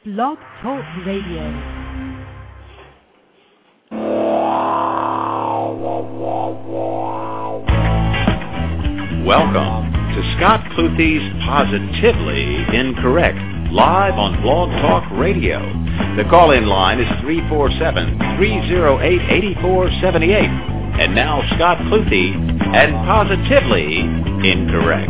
Blog Talk Radio. Welcome to Scott Cluthy's Positively Incorrect, live on Blog Talk Radio. The call-in line is 347-308-8478. And now Scott Cluthy and Positively Incorrect.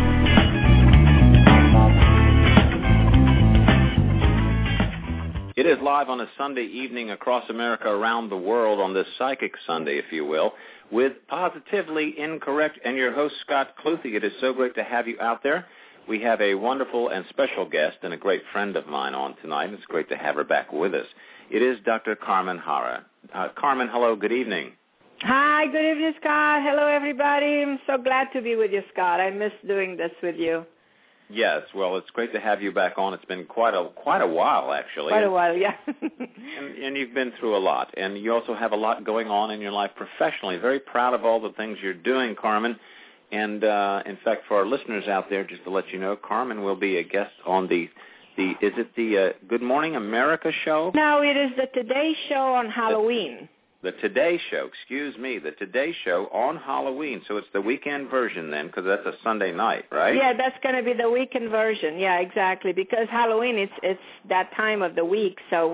It is live on a Sunday evening across America, around the world, on this Psychic Sunday, if you will, with Positively Incorrect and your host, Scott Cluthy. It is so great to have you out there. We have a wonderful and special guest and a great friend of mine on tonight. It's great to have her back with us. It is Dr. Carmen Harra. Carmen, hello, good evening. Hi, good evening, Scott. Hello, everybody. I'm so glad to be with you, Scott. I miss doing this with you. Yes, well, it's great to have you back on. It's been quite a while, actually. Quite a while, yeah. and you've been through a lot, and you also have a lot going on in your life professionally. Very proud of all the things you're doing, Carmen. And, in fact, for our listeners out there, just to let you know, Carmen will be a guest on is it the Good Morning America show? No, it is the Today Show on Halloween. The Today Show, the Today Show on Halloween. So it's the weekend version then, because that's a Sunday night, right? Yeah, that's going to be the weekend version. Yeah, exactly, because Halloween, it's that time of the week. So,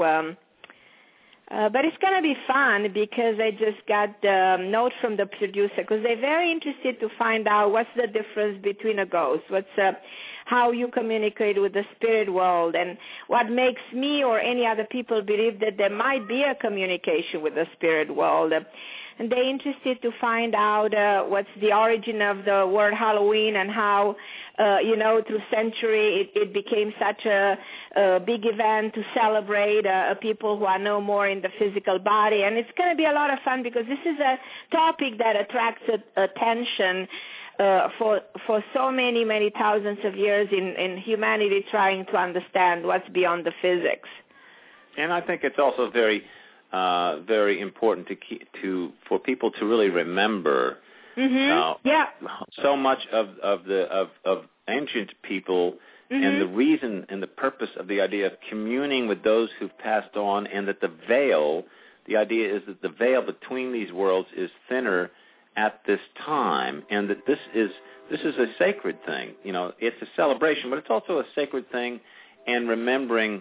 but it's going to be fun because I just got a note from the producer because they're very interested to find out what's the difference between a ghost, how you communicate with the spirit world, and what makes me or any other people believe that there might be a communication with the spirit world. And they're interested to find out what's the origin of the word Halloween and how, through century it became such a big event to celebrate people who are no more in the physical body. And it's going to be a lot of fun because this is a topic that attracts attention for so many thousands of years in humanity trying to understand what's beyond the physics. And I think it's also very important for people to really remember. So much of ancient people and the reason and the purpose of the idea of communing with those who've passed on, and that the idea is that the veil between these worlds is thinner at this time, and that this is a sacred thing. It's a celebration, but it's also a sacred thing, and remembering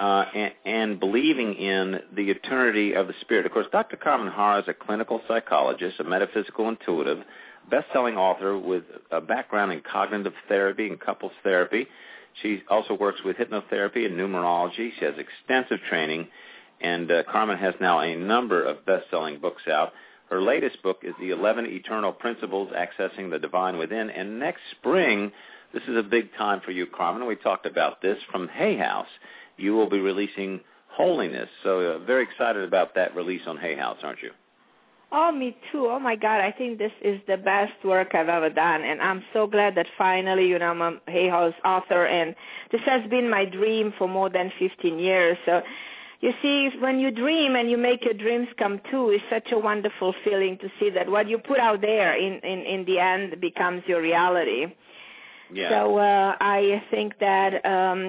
and believing in the eternity of the spirit. Of course, Dr. Carmen Harra is a clinical psychologist, a metaphysical intuitive, best-selling author with a background in cognitive therapy and couples therapy. She also works with hypnotherapy and numerology. She has extensive training, and Carmen has now a number of best-selling books out. Her latest book is The 11 Eternal Principles, Accessing the Divine Within. And next spring, this is a big time for you, Carmen. We talked about this from Hay House. You will be releasing Holiness. So very excited about that release on Hay House, aren't you? Oh, me too. Oh, my God. I think this is the best work I've ever done. And I'm so glad that finally, I'm a Hay House author. And this has been my dream for more than 15 years. So you see, when you dream and you make your dreams come true, it's such a wonderful feeling to see that what you put out there in the end becomes your reality. Yeah. So I think that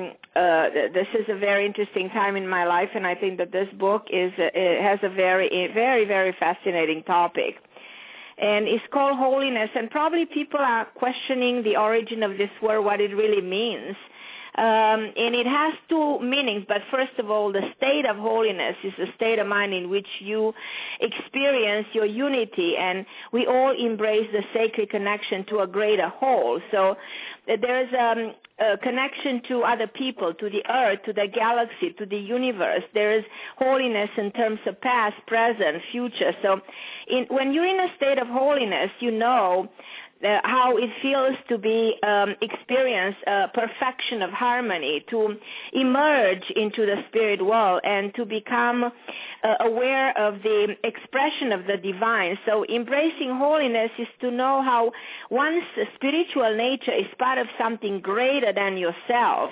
this is a very interesting time in my life, and I think that this book has a very, very, very fascinating topic. And it's called Holiness, and probably people are questioning the origin of this word, what it really means. And it has two meanings, but first of all, the state of holiness is a state of mind in which you experience your unity, and we all embrace the sacred connection to a greater whole. So there's a connection to other people, to the earth, to the galaxy, to the universe. There is holiness in terms of past, present, future. So when you're in a state of holiness, you know how it feels to be experience perfection of harmony, to emerge into the spirit world and to become aware of the expression of the divine. So embracing holiness is to know how one's spiritual nature is part of something greater than yourself.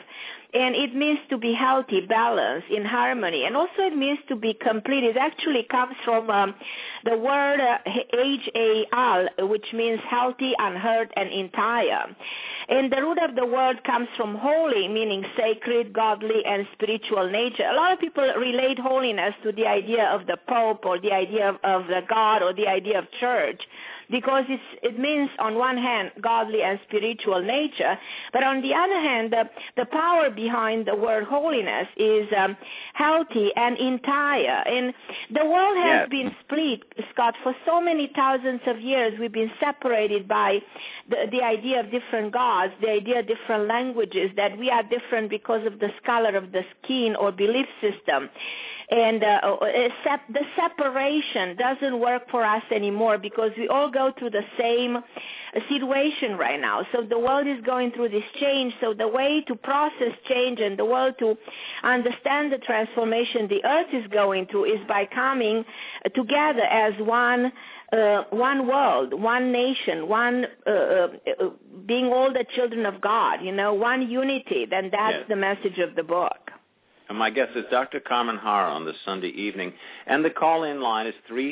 And it means to be healthy, balanced, in harmony. And also it means to be complete. It actually comes from the word H-A-L, which means healthy, unhurt, and entire. And the root of the word comes from holy, meaning sacred, godly, and spiritual nature. A lot of people relate holiness to the idea of the Pope or the idea of the God or the idea of church, because it means on one hand godly and spiritual nature, but on the other hand the power behind the word holiness is healthy and entire. And the world has been split, Scott, for so many thousands of years. We've been separated by the idea of different gods, the idea of different languages, that we are different because of the color of the skin or belief system. And the separation doesn't work for us anymore because we all go through the same situation right now. So the world is going through this change. So the way to process change and the world to understand the transformation the earth is going through is by coming together as one world, one nation, one being all the children of God, one unity. Then that's the message of the book. And my guest is Dr. Carmen Harrer on this Sunday evening. And the call-in line is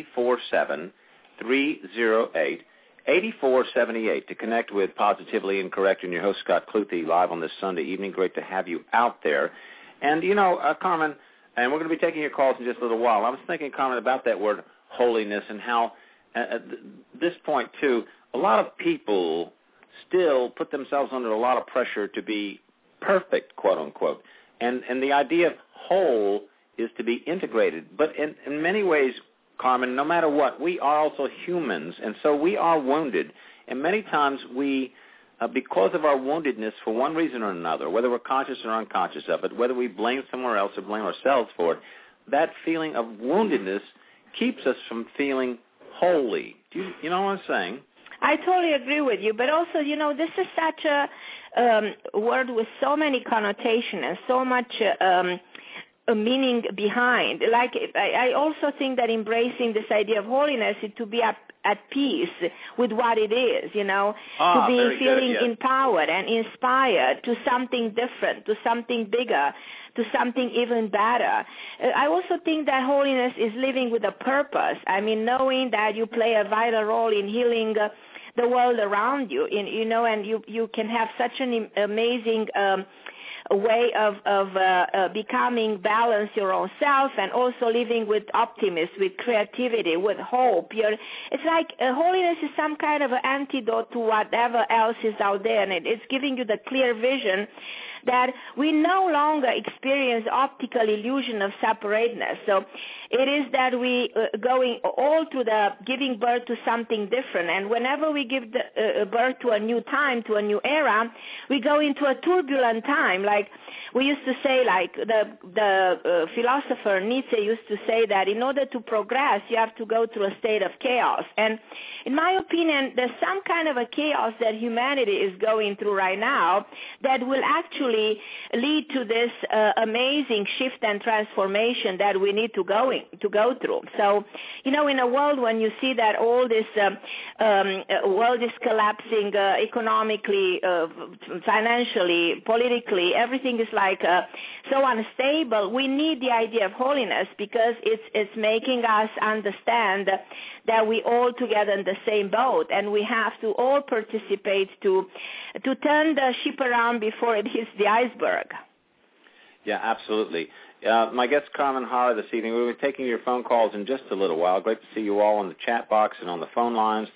347-308-8478 to connect with Positively Incorrect and your host, Scott Cluthe, live on this Sunday evening. Great to have you out there. And, Carmen, and we're going to be taking your calls in just a little while. I was thinking, Carmen, about that word holiness and how at this point, too, a lot of people still put themselves under a lot of pressure to be perfect, quote unquote. And the idea of whole is to be integrated. But in many ways, Carmen, no matter what, we are also humans, and so we are wounded. And many times we, because of our woundedness for one reason or another, whether we're conscious or unconscious of it, whether we blame somewhere else or blame ourselves for it, that feeling of woundedness keeps us from feeling holy. Do you know what I'm saying? I totally agree with you, but also, this is such a word with so many connotations and so much a meaning behind. Like, I also think that embracing this idea of holiness is to be at peace with what it is, to be feeling empowered and inspired to something different, to something bigger, to something even better. I also think that holiness is living with a purpose. I mean, knowing that you play a vital role in healing the world around you, and you can have such an amazing way of becoming balanced your own self, and also living with optimism, with creativity, with hope. It's like holiness is some kind of an antidote to whatever else is out there, and it's giving you the clear vision that we no longer experience optical illusion of separateness. So it is that we going all to the giving birth to something different. And whenever we give birth to a new time, to a new era, we go into a turbulent time. Like we used to say, like the philosopher Nietzsche used to say that in order to progress, you have to go through a state of chaos. And in my opinion, there's some kind of a chaos that humanity is going through right now that will actually lead to this amazing shift and transformation that we need to go through. So, in a world when you see that all this world is collapsing economically, financially, politically, everything is like so unstable, we need the idea of holiness because it's making us understand that we all together in the same boat, and we have to all participate to turn the ship around before it hits the iceberg. Yeah, absolutely. My guest, Carmen Harrer, this evening. We'll be taking your phone calls in just a little while. Great to see you all on the chat box and on the phone lines,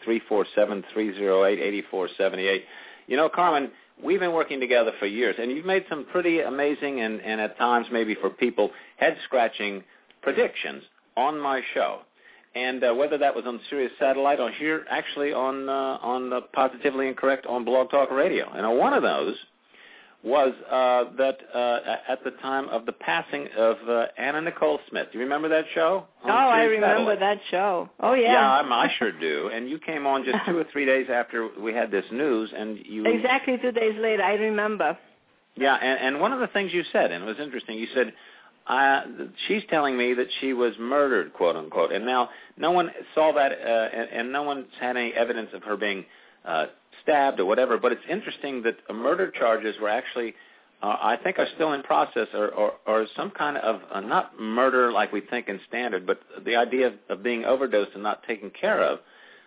347-308-8478. Carmen, we've been working together for years, and you've made some pretty amazing and at times maybe for people head-scratching predictions on my show. And whether that was on Sirius Satellite or here actually on Positively Incorrect on Blog Talk Radio. And one of those was that at the time of the passing of Anna Nicole Smith. Do you remember that show? I remember that show. Oh, yeah. Yeah, I sure do. And you came on just 2 or 3 days after we had this news. And you Exactly 2 days later, I remember. Yeah, and one of the things you said, and it was interesting, you said, she's telling me that she was murdered, quote unquote, and now no one saw that, and no one's had any evidence of her being stabbed or whatever. But it's interesting that murder charges were actually I think are still in process, or some kind of not murder like we think in standard, but the idea of being overdosed and not taken care of,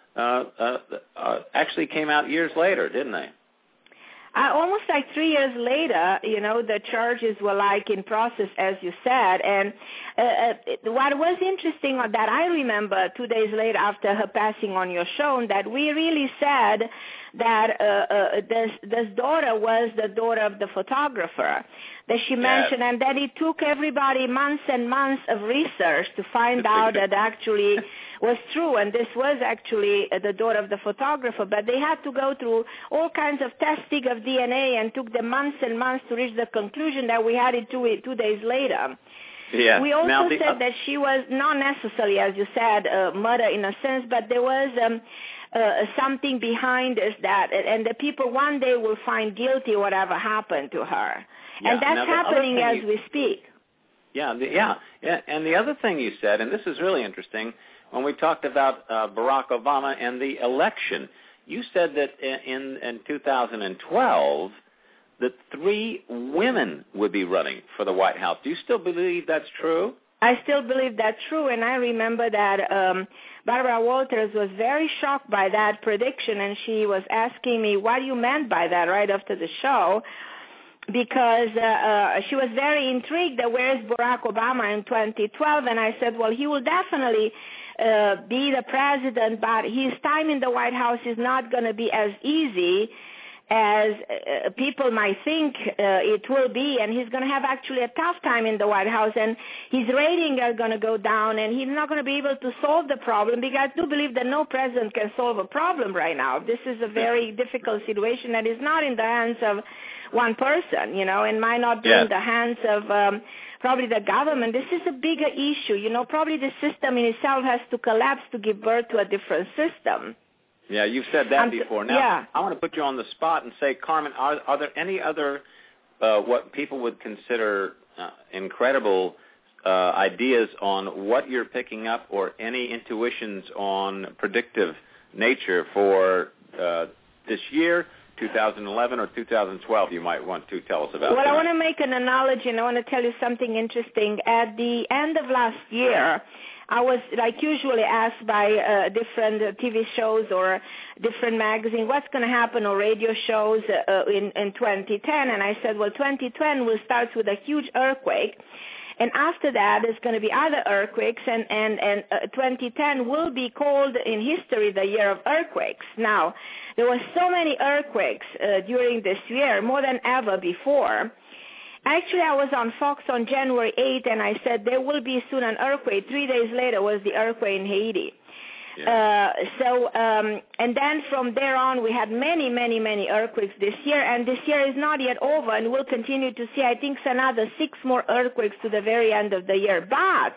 actually came out years later, didn't they? Almost like 3 years later, the charges were like in process, as you said. And what was interesting that I remember 2 days later after her passing on your show, that we really said that this daughter was the daughter of the photographer that she mentioned, and that it took everybody months and months of research to find out that actually was true, and this was actually the daughter of the photographer, but they had to go through all kinds of testing of DNA and took them months and months to reach the conclusion that we had it 2 days later. Yeah. We also said that she was not necessarily, as you said, murder in a sense, but there was something behind us and the people one day will find guilty whatever happened to her. Yeah. And that's happening as we speak. Yeah, and the other thing you said, and this is really interesting, when we talked about Barack Obama and the election, you said that in 2012 that 3 women would be running for the White House. Do you still believe that's true? I still believe that's true, and I remember that Barbara Walters was very shocked by that prediction, and she was asking me what you meant by that right after the show, because she was very intrigued that where is Barack Obama in 2012, and I said, well, he will definitely be the president, but his time in the White House is not going to be as easy as people might think it will be, and he's going to have actually a tough time in the White House, and his ratings are going to go down, and he's not going to be able to solve the problem, because I do believe that no president can solve a problem right now. This is a very difficult situation that is not in the hands of one person, and might not be in the hands of probably the government. This is a bigger issue. Probably the system in itself has to collapse to give birth to a different system. Yeah, you've said that before. Now, I want to put you on the spot and say, Carmen, are there any other what people would consider incredible ideas on what you're picking up, or any intuitions on predictive nature for this year, 2011 or 2012, you might want to tell us about? Well, I want to make an analogy, and I want to tell you something interesting. At the end of last year, I was, like usually, asked by different TV shows or different magazines, what's going to happen on radio shows in 2010, and I said, well, 2010 will start with a huge earthquake, and after that, there's going to be other earthquakes, and 2010 will be called in history the year of earthquakes. Now, there were so many earthquakes during this year, more than ever before. Actually, I was on Fox on January 8th, and I said there will be soon an earthquake. 3 days later was the earthquake in Haiti. Yeah. And then from there on, we had many, many, many earthquakes this year, and this year is not yet over, and we'll continue to see, I think, another 6 more earthquakes to the very end of the year. But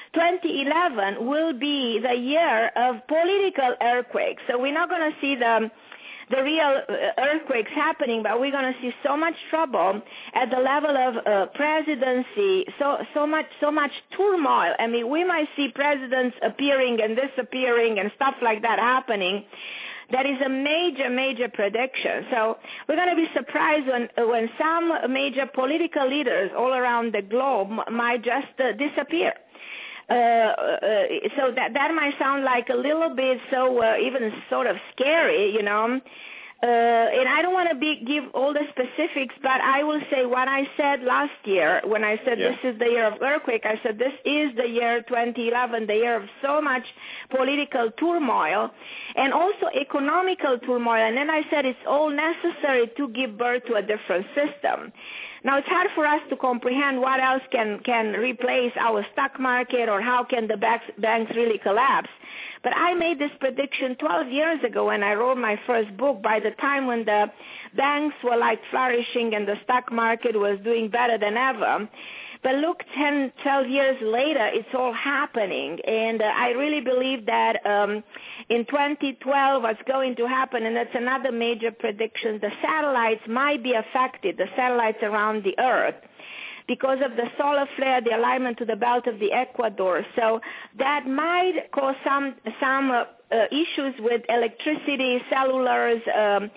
2011 will be the year of political earthquakes, so we're not going to see the real earthquakes happening, but we're going to see so much trouble at the level of presidency, so much turmoil. I mean, we might see presidents appearing and disappearing and stuff like that happening. That is a major, major prediction. So we're going to be surprised when some major political leaders all around the globe might just disappear. So that might sound like a little bit even sort of scary, and I don't want to give all the specifics, but I will say what I said last year when I said this is the year of earthquake. I said this is the year 2011, the year of so much political turmoil and also economical turmoil, and then I said it's all necessary to give birth to a different system. Now, it's hard for us to comprehend what else can replace our stock market, or how can the banks really collapse. But I made this prediction 12 years ago when I wrote my first book, by the time when the banks were like flourishing and the stock market was doing better than ever. But look, 10, 12 years later, it's all happening. And I really believe that in 2012 what's going to happen, and that's another major prediction, the satellites might be affected, the satellites around the Earth, because of the solar flare, the alignment to the belt of the Ecuador. So that might cause some issues with electricity, cellulars,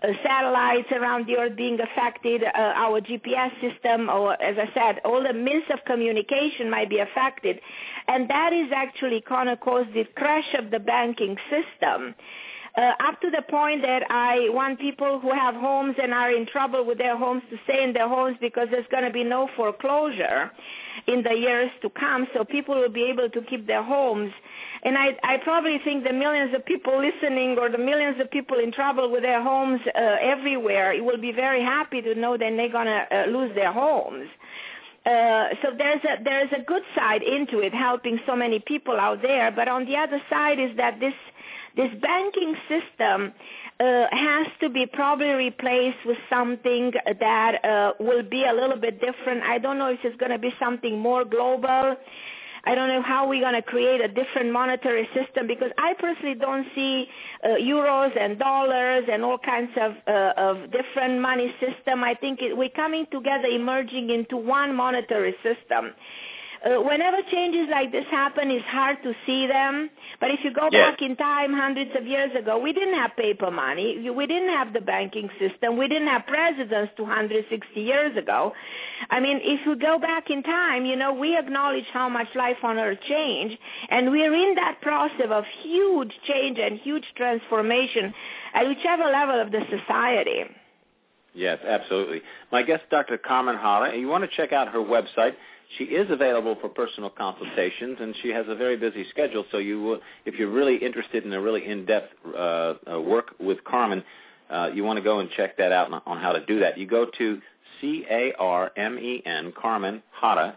satellites around the Earth being affected, our GPS system, or as I said, all the means of communication might be affected. And that is actually going to cause the crash of the banking system. Up to the point that I want people who have homes and are in trouble with their homes to stay in their homes because there's going to be no foreclosure in the years to come, so people will be able to keep their homes. And I probably think the millions of people listening or the millions of people in trouble with their homes everywhere will be very happy to know that they're going to lose their homes. So there's a good side into it, helping so many people out there. But on the other side is that this banking system has to be probably replaced with something that will be a little bit different. I don't know if it's going to be something more global. I don't know how we're going to create a different monetary system, because I personally don't see euros and dollars and all kinds of different money system. I think we're coming together, emerging into one monetary system. Whenever changes like this happen, it's hard to see them. But if you go back in time, hundreds of years ago, we didn't have paper money. We didn't have the banking system. We didn't have presidents 260 years ago. I mean, if you go back in time, we acknowledge how much life on Earth changed, and we're in that process of huge change and huge transformation at whichever level of the society. Yes, absolutely. My guest, Dr. Carmen Harra, you want to check out her website. She is available for personal consultations, and she has a very busy schedule. So if you're really interested in a really in-depth work with Carmen, you want to go and check that out on how to do that. You go to CARMEN, Carmen Harra,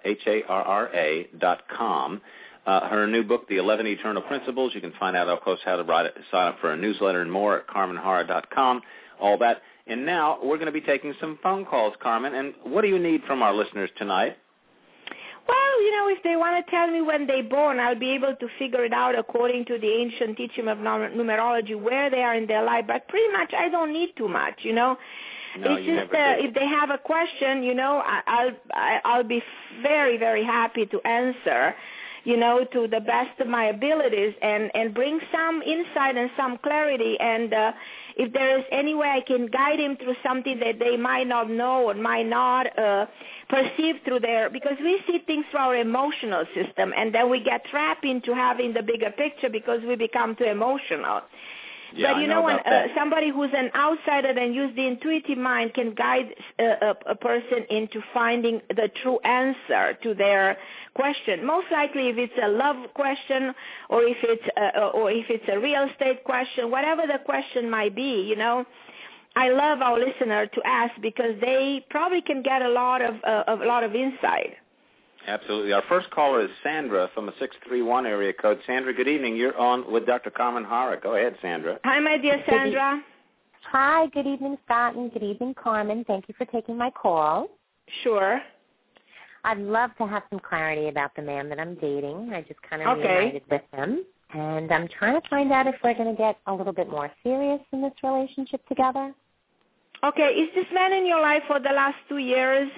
HARRA.com. Her new book, The 11 Eternal Principles. You can find out, of course, how to sign up for a newsletter and more at CarmenHarra.com, all that. And now we're going to be taking some phone calls, Carmen. And what do you need from our listeners tonight? Well, if they want to tell me when they're born, I'll be able to figure it out according to the ancient teaching of numerology, where they are in their life. But pretty much I don't need too much, No, it's just if they have a question, I'll be very, very happy to answer, to the best of my abilities and bring some insight and some clarity. And if there is any way I can guide him through something that they might not know or might not perceive through because we see things through our emotional system, and then we get trapped into having the bigger picture because we become too emotional. Yeah, but when somebody who's an outsider and use the intuitive mind can guide a person into finding the true answer to their question. Most likely, if it's a love question or if it's a real estate question, whatever the question might be, I love our listener to ask because they probably can get a lot of insight. Absolutely. Our first caller is Sandra from a 631 area code. Sandra, good evening. You're on with Dr. Carmen Harra. Go ahead, Sandra. Hi, my dear Sandra. Hi, good evening, Scott, and good evening, Carmen. Thank you for taking my call. Sure. I'd love to have some clarity about the man that I'm dating. I just kind of reunited with him, and I'm trying to find out if we're going to get a little bit more serious in this relationship together. Okay. Is this man in your life for the last 2 years?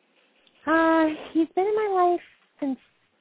He's been in my life since,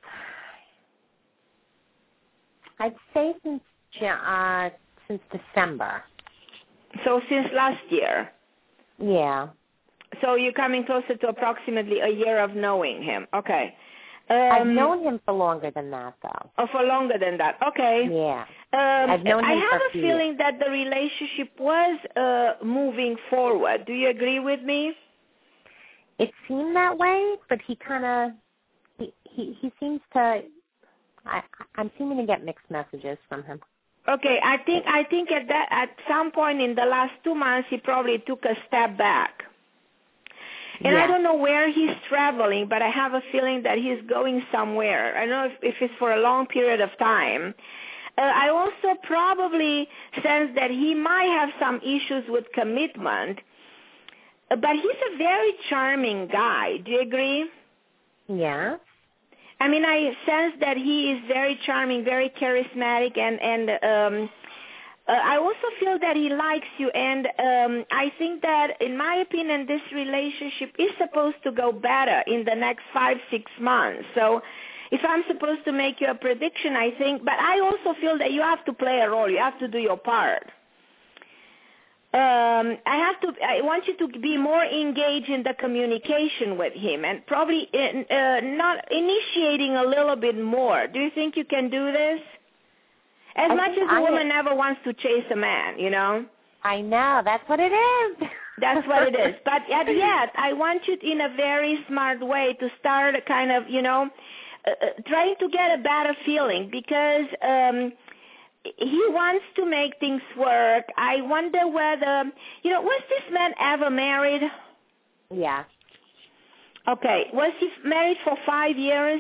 I'd say since December. So since last year? Yeah. So you're coming closer to approximately a year of knowing him. Okay. I've known him for longer than that, though. Oh, for longer than that. Okay. Yeah. I've known him I have for a feeling that the relationship was moving forward. Do you agree with me? It seemed that way, but he kind of, he seems to, I'm seeming to get mixed messages from him. Okay, I think at some point in the last 2 months, he probably took a step back. And I don't know where he's traveling, but I have a feeling that he's going somewhere. I don't know if it's for a long period of time. I also probably sense that he might have some issues with commitment, but he's a very charming guy. Do you agree? Yeah. I mean, I sense that he is very charming, very charismatic, and I also feel that he likes you, and I think that, in my opinion, this relationship is supposed to go better in the next 5-6 months. So if I'm supposed to make you a prediction, I think, but I also feel that you have to play a role. You have to do your part. I want you to be more engaged in the communication with him and probably not initiating a little bit more. Do you think you can do this? As much as a woman never wants to chase a man, you know? I know. That's what it is. That's what it is. But yet, I want you in a very smart way to start kind of, trying to get a better feeling because he wants to make things work. I wonder whether, was this man ever married? Yeah. Okay. Was he married for 5 years?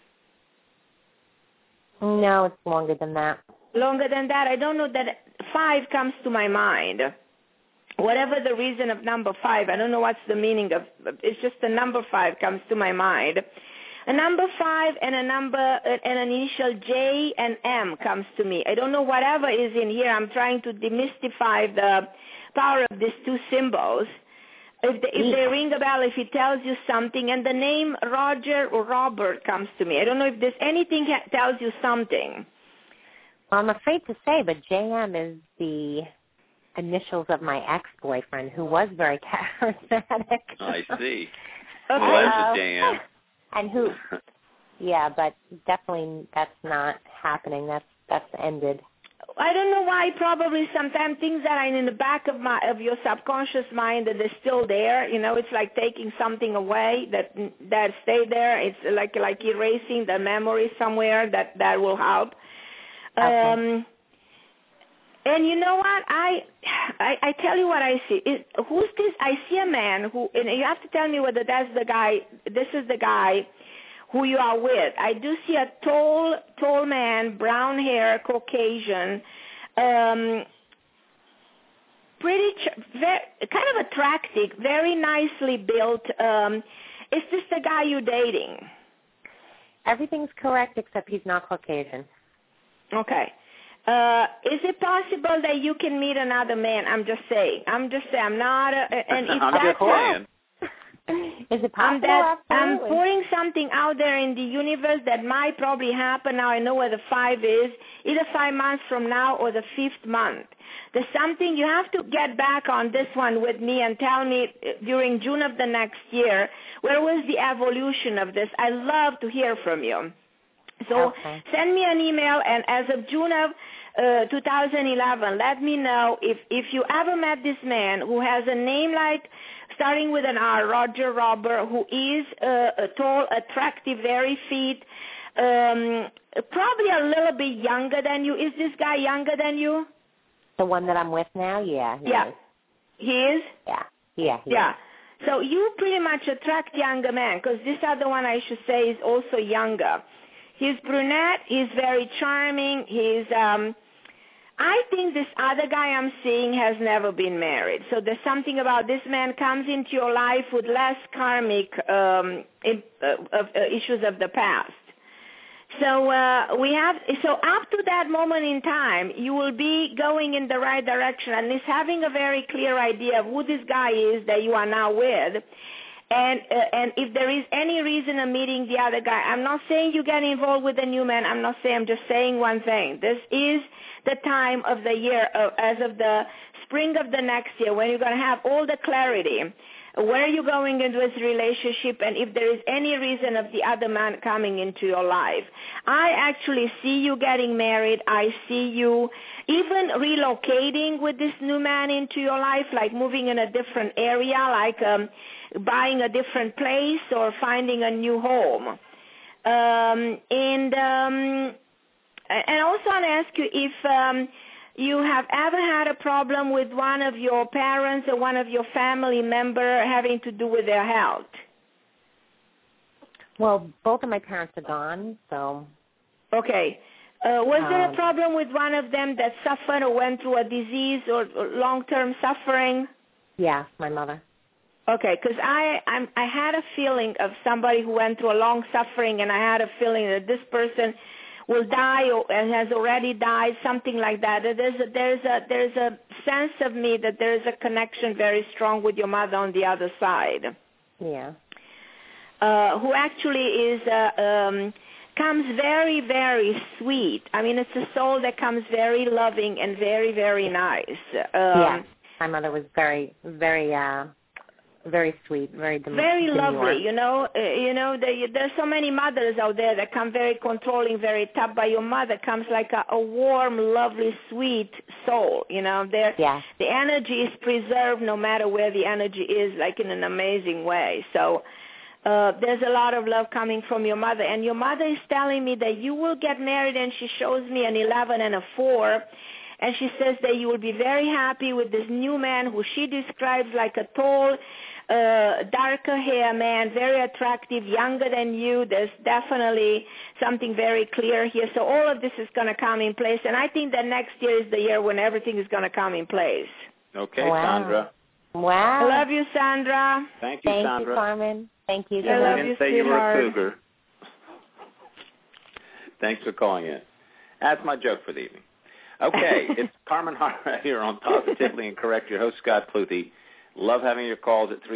No, it's longer than that. Longer than that? I don't know that 5 comes to my mind. Whatever the reason of number 5, I don't know what's the meaning of, it's just the number 5 comes to my mind. A number 5 and an initial J and M comes to me. I don't know whatever is in here. I'm trying to demystify the power of these two symbols. If they ring a bell, if it tells you something, and the name Roger or Robert comes to me. I don't know if there's anything that tells you something. Well, I'm afraid to say, but JM is the initials of my ex-boyfriend, who was very charismatic. I see. Okay. Well, that's a JM. And who? Yeah, but definitely that's not happening. That's ended. I don't know why. Probably sometimes things that are in the back of your subconscious mind that are still there. It's like taking something away that stayed there. It's like erasing the memory somewhere that will help. Okay. And you know what? I tell you what I see. Who's this? I see a man who, and you have to tell me whether that's the guy. This is the guy who you are with. I do see a tall man, brown hair, Caucasian, pretty, kind of attractive, very nicely built. Is this the guy you're dating? Everything's correct except he's not Caucasian. Okay. Is it possible that you can meet another man? I'm just saying. I'm not. And if I'm just saying. Is it possible? I'm pouring something out there in the universe that might probably happen now. I know where the 5 is, either 5 months from now or the 5th month. There's something you have to get back on this one with me and tell me during June of the next year, where was the evolution of this? I love to hear from you. So send me an email, and as of June of 2011, let me know if you ever met this man who has a name like, starting with an R, Roger Robert, who is tall, attractive, very fit, probably a little bit younger than you. Is this guy younger than you? The one that I'm with now? Yeah. Yeah. He is? Yeah. Yeah. So you pretty much attract younger men, because this other one, I should say, is also younger. He's brunette. He's very charming. I think this other guy I'm seeing has never been married. So there's something about this man comes into your life with less karmic issues of the past. So up to that moment in time, you will be going in the right direction and is having a very clear idea of who this guy is that you are now with. And if there is any reason of meeting the other guy, I'm not saying you get involved with the new man. I'm just saying one thing. This is the time of the year, as of the spring of the next year, when you're going to have all the clarity. Where you're going into this relationship, and if there is any reason of the other man coming into your life. I actually see you getting married. I see you even relocating with this new man into your life, like moving in a different area, like buying a different place or finding a new home. And also I want to ask you if you have ever had a problem with one of your parents or one of your family member having to do with their health? Well, both of my parents are gone, so. Okay. Was there a problem with one of them that suffered or went through a disease or long-term suffering? Yeah, my mother. Okay, because I had a feeling of somebody who went through a long suffering, and I had a feeling that this person will die or has already died, something like that. There's a sense of me that there is a connection very strong with your mother on the other side. Yeah. Who actually is comes very, very sweet. I mean, it's a soul that comes very loving and very, very nice. Yeah. My mother was very, very, very sweet, very very lovely. There's so many mothers out there that come very controlling, very tough. But your mother comes like a warm, lovely, sweet soul. The energy is preserved no matter where the energy is, like in an amazing way. So there's a lot of love coming from your mother. And your mother is telling me that you will get married, and she shows me an 11 and a 4. And she says that you will be very happy with this new man who she describes like a tall, darker hair man, very attractive, younger than you. There's definitely something very clear here. So all of this is going to come in place. And I think that next year is the year when everything is going to come in place. Okay, wow. Sandra. Wow. I love you, Sandra. Thank you, Sandra. Thank you, Carmen. Thank you. I love didn't you, say sweetheart. You were a cougar. Thanks for calling in. That's my joke for the evening. Okay, it's Carmen Hara here on Positively Incorrect. Your host, Scott Pluthi. Love having your calls at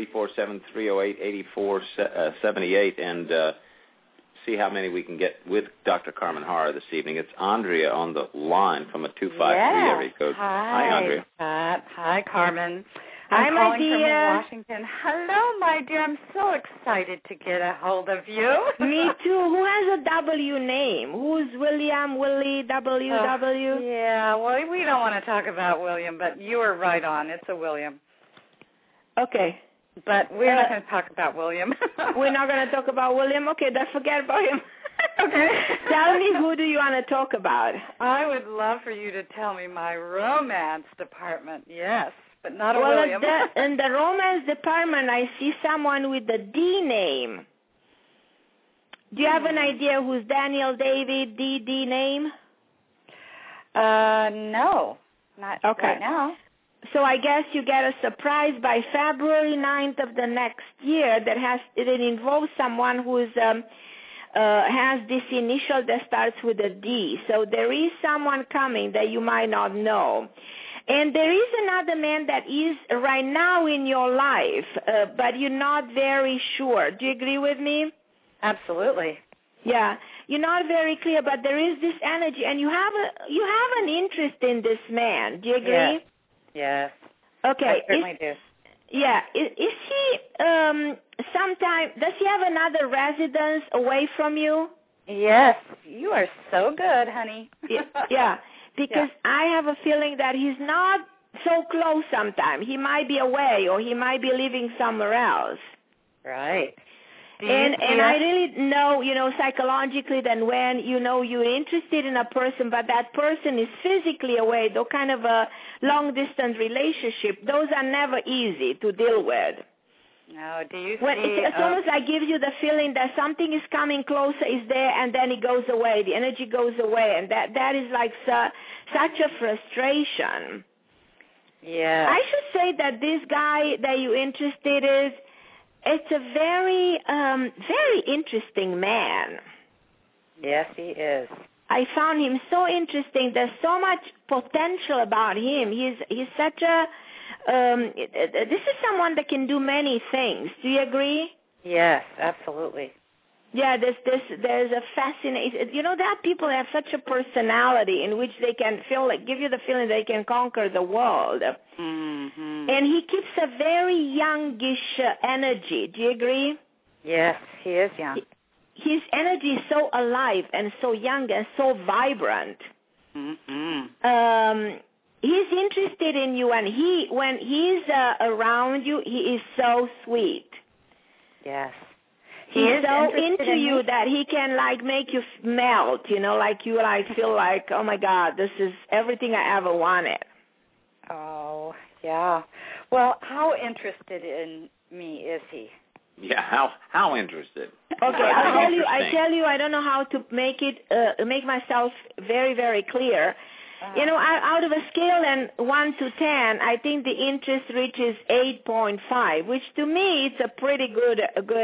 347-308-8478 and see how many we can get with Dr. Carmen Hara this evening. It's Andrea on the line from a 253 area code. Hi, Andrea. Hi, Carmen. Hi, I'm my calling dear. from Washington. Hello, my dear. I'm so excited to get a hold of you. Me too. Who has a W name? Who's William, Willie, W? Yeah, well, we don't want to talk about William, but you were right on. It's a William. Okay. But we're not going to talk about William. We're not going to talk about William? Okay, then forget about him. Okay. Tell me, who do you want to talk about? I would love for you to tell me my romance department, yes. But not a William. In the romance department, I see someone with the D name. Do you have an idea who's Daniel David, D name? No, not right now. So I guess you get a surprise by February 9th of the next year it involves someone who's has this initial that starts with a D. So there is someone coming that you might not know. And there is another man that is right now in your life, but you're not very sure. Do you agree with me? Absolutely. Yeah, you're not very clear, but there is this energy, and you have an interest in this man. Do you agree? Yes. Okay. I certainly do. Yeah. Is he does he have another residence away from you? Yes. You are so good, honey. Yeah. Because I have a feeling that he's not so close sometimes. He might be away or he might be living somewhere else. Right. And I really know, psychologically that when, you're interested in a person, but that person is physically away, though kind of a long-distance relationship, those are never easy to deal with. No, do you see... It's almost like gives you the feeling that something is coming closer, is there, and then it goes away. The energy goes away, and that is like such a frustration. Yeah. I should say that this guy that you're interested in, it's a very, very interesting man. Yes, he is. I found him so interesting. There's so much potential about him. He's such a... this is someone that can do many things. Do you agree? Yes, absolutely. Yeah, there's a fascination. There are people that have such a personality in which they can give you the feeling they can conquer the world. Mm-hmm. And he keeps a very youngish energy. Do you agree? Yes, he is young. His energy is so alive and so young and so vibrant. Mm-hmm. He's interested in you, and when he's around you, he is so sweet. Yes. He's so into you that he can make you melt, like you feel like, oh my God, this is everything I ever wanted. Oh, yeah. Well, how interested in me is he? Yeah, how interested? Okay, I tell you, I don't know how to make myself very, very clear. Out of a scale and 1 to 10, I think the interest reaches 8.5, which to me it's a pretty good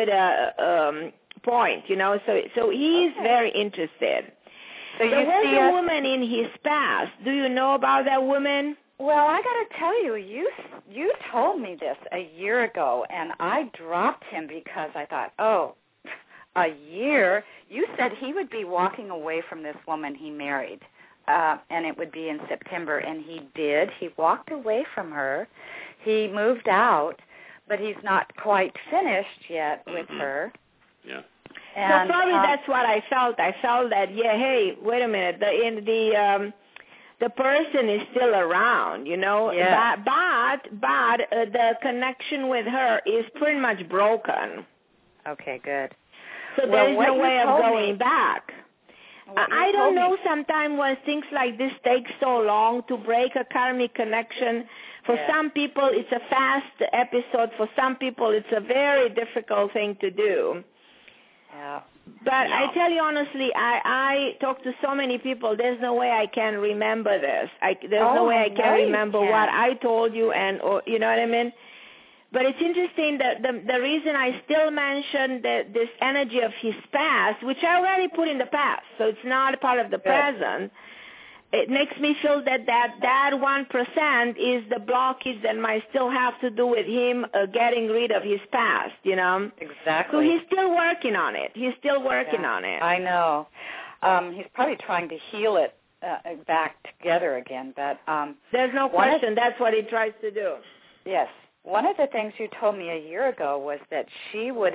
point. So he's very interested. So there was a woman in his past. Do you know about that woman? Well, I got to tell you, you told me this a year ago, and I dropped him because I thought, a year? You said he would be walking away from this woman he married and it would be in September, and he did. He walked away from her. He moved out, but he's not quite finished yet with her. Yeah. And, so probably that's what I felt. I felt that, hey, wait a minute, the person is still around, Yeah. But the connection with her is pretty much broken. Okay, good. So there's no way of going back. I don't know sometimes when things like this take so long to break a karmic connection. For some people, it's a fast episode. For some people, it's a very difficult thing to do. Yeah. But I tell you honestly, I talk to so many people, there's no way I can remember this. There's no way I can remember what I told you, or you know what I mean? But it's interesting that the reason I still mention this energy of his past, which I already put in the past, so it's not a part of the present, it makes me feel that 1% is the blockage that might still have to do with him getting rid of his past, Exactly. So he's still working on it. I know. He's probably trying to heal it back together again, but there's no question that's what he tries to do. Yes. One of the things you told me a year ago was that she would,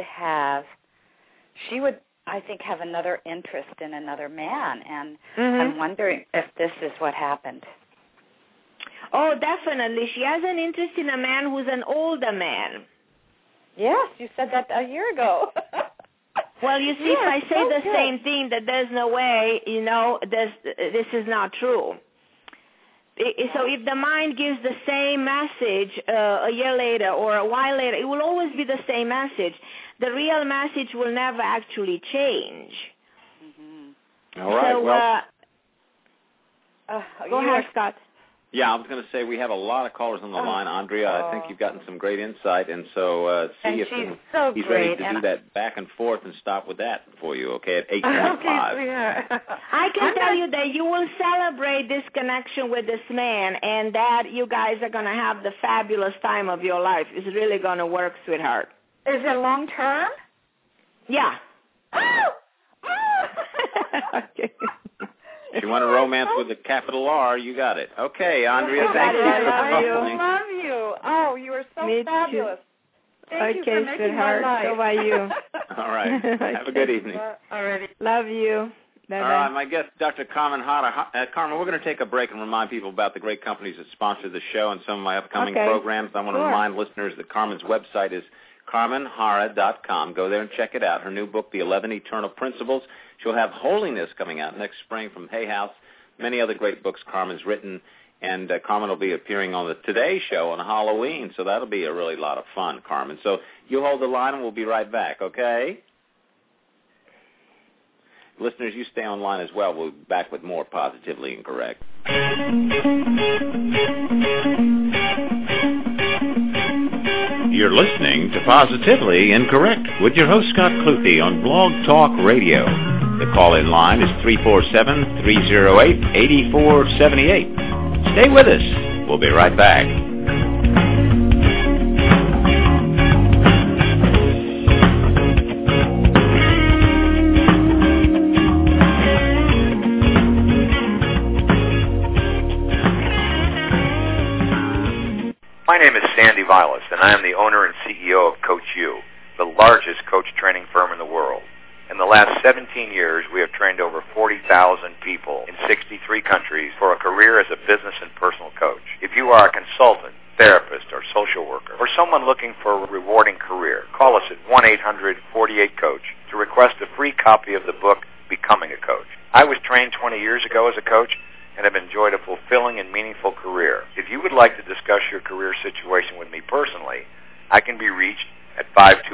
I think, have another interest in another man, and I'm wondering if this is what happened. Oh, definitely. She has an interest in a man who's an older man. Yes, you said that a year ago. Well, you see, if I say the same thing, that there's no way, this is not true. So if the mind gives the same message a year later or a while later, it will always be the same message. The real message will never actually change. All right. Go ahead, Scott. Yeah, I was going to say we have a lot of callers on the line. Andrea, I think you've gotten some great insight, and so see if he's ready to do that back and forth and stop with that for you, okay, at 8:25. I can tell you that you will celebrate this connection with this man, and that you guys are going to have the fabulous time of your life. It's really going to work, sweetheart. Is it long term? Yeah. Okay. If you want a romance with a capital R, you got it. Okay, Andrea, thank you for calling. I love you. Oh, you are so fabulous. Thank you for making my life. So are you. All right. Have a good evening. Alrighty. Love you. Bye-bye. All right, my guest, Dr. Carmen Harder. Carmen, we're going to take a break and remind people about the great companies that sponsor the show and some of my upcoming programs. I want to remind listeners that Carmen's website is CarmenHara.com. Go there and check it out. Her new book, The 11 Eternal Principles. She'll have Holiness coming out next spring from Hay House. Many other great books Carmen's written. And Carmen will be appearing on the Today Show on Halloween, so that'll be a really lot of fun, Carmen. So you hold the line, and we'll be right back, okay? Listeners, you stay online as well. We'll be back with more Positively Incorrect. You're listening to Positively Incorrect with your host, Scott Cluthe, on Blog Talk Radio. The call-in line is 347-308-8478. Stay with us. We'll be right back. My name is Sandy Vilas, and I am the owner and CEO of Coach U, the largest coach training firm in the world. In the last 17 years, we have trained over 40,000 people in 63 countries for a career as a business and personal coach. If you are a consultant, therapist, or social worker, or someone looking for a rewarding career, call us at 1-800-48-COACH to request a free copy of the book, Becoming a Coach. I was trained 20 years ago as a coach and have enjoyed a fulfilling and meaningful career. If you would like to discuss your career situation with me personally, I can be reached at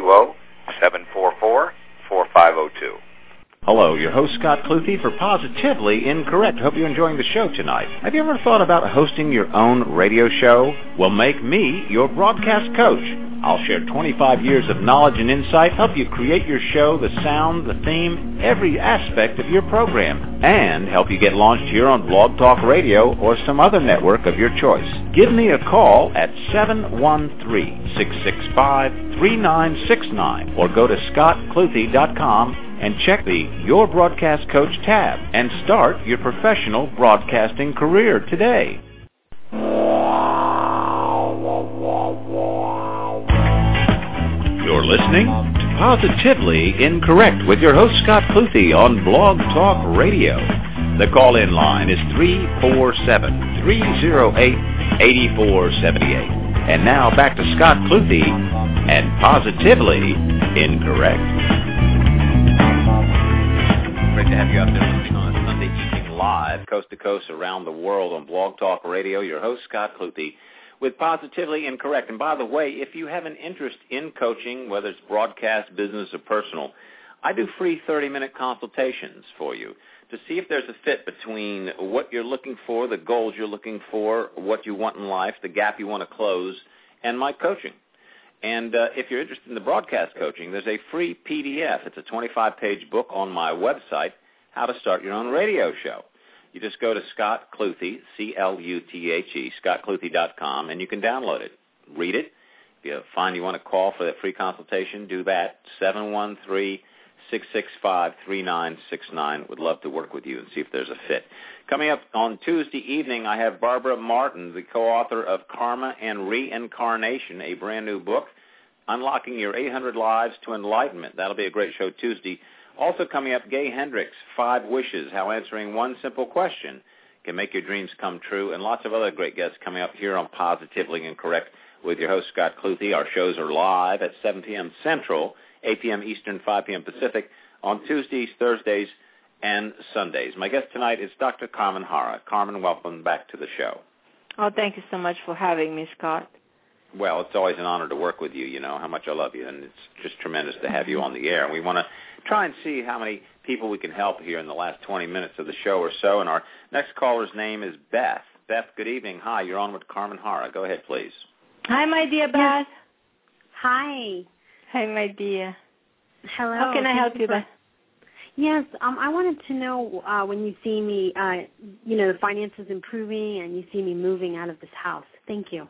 520-744-4502. Hello, your host Scott Cluthe for Positively Incorrect. Hope you're enjoying the show tonight. Have you ever thought about hosting your own radio show? Well, make me your broadcast coach. I'll share 25 years of knowledge and insight, help you create your show, the sound, the theme, every aspect of your program, and help you get launched here on Blog Talk Radio or some other network of your choice. Give me a call at 713-665-3969 or go to scottcluthey.com and check the Your Broadcast Coach tab and start your professional broadcasting career today. You're listening to Positively Incorrect with your host, Scott Cluthe, on Blog Talk Radio. The call-in line is 347-308-8478. And now back to Scott Cluthe and Positively Incorrect. Great to have you out there listening on a Sunday evening live, coast to coast, around the world on Blog Talk Radio. Your host, Scott Cluthe, with Positively Incorrect. And by the way, if you have an interest in coaching, whether it's broadcast, business, or personal, I do free 30-minute consultations for you to see if there's a fit between what you're looking for, the goals you're looking for, what you want in life, the gap you want to close, and my coaching. And if you're interested in the broadcast coaching, there's a free PDF. It's a 25-page book on my website, How to Start Your Own Radio Show. You just go to Scott Cluthe, C-L-U-T-H-E, scottcluthe.com, and you can download it. Read it. If you find you want to call for that free consultation, do that, 713-665-3969. Would love to work with you and see if there's a fit. Coming up on Tuesday evening, I have Barbara Martin, the co-author of Karma and Reincarnation, a brand new book, Unlocking Your 800 Lives to Enlightenment. That'll be a great show Tuesday. Also coming up, Gay Hendricks, 5 Wishes, how answering one simple question can make your dreams come true, and lots of other great guests coming up here on Positively Incorrect with your host, Scott Cluthe. Our shows are live at 7 p.m. Central, 8 p.m. Eastern, 5 p.m. Pacific on Tuesdays, Thursdays, and Sundays. My guest tonight is Dr. Carmen Harra. Carmen, welcome back to the show. Oh, thank you so much for having me, Scott. Well, it's always an honor to work with you. You know how much I love you, and it's just tremendous to have you on the air. And we want to try and see how many people we can help here in the last 20 minutes of the show or so. And our next caller's name is Beth. Beth, good evening. Hi, you're on with Carmen Harra. Go ahead, please. Hi, my dear Beth. Yes. Hi. Hi, my dear. Hello. How can I help you, Beth? Yes, I wanted to know when you see me, the finances improving and you see me moving out of this house. Thank you.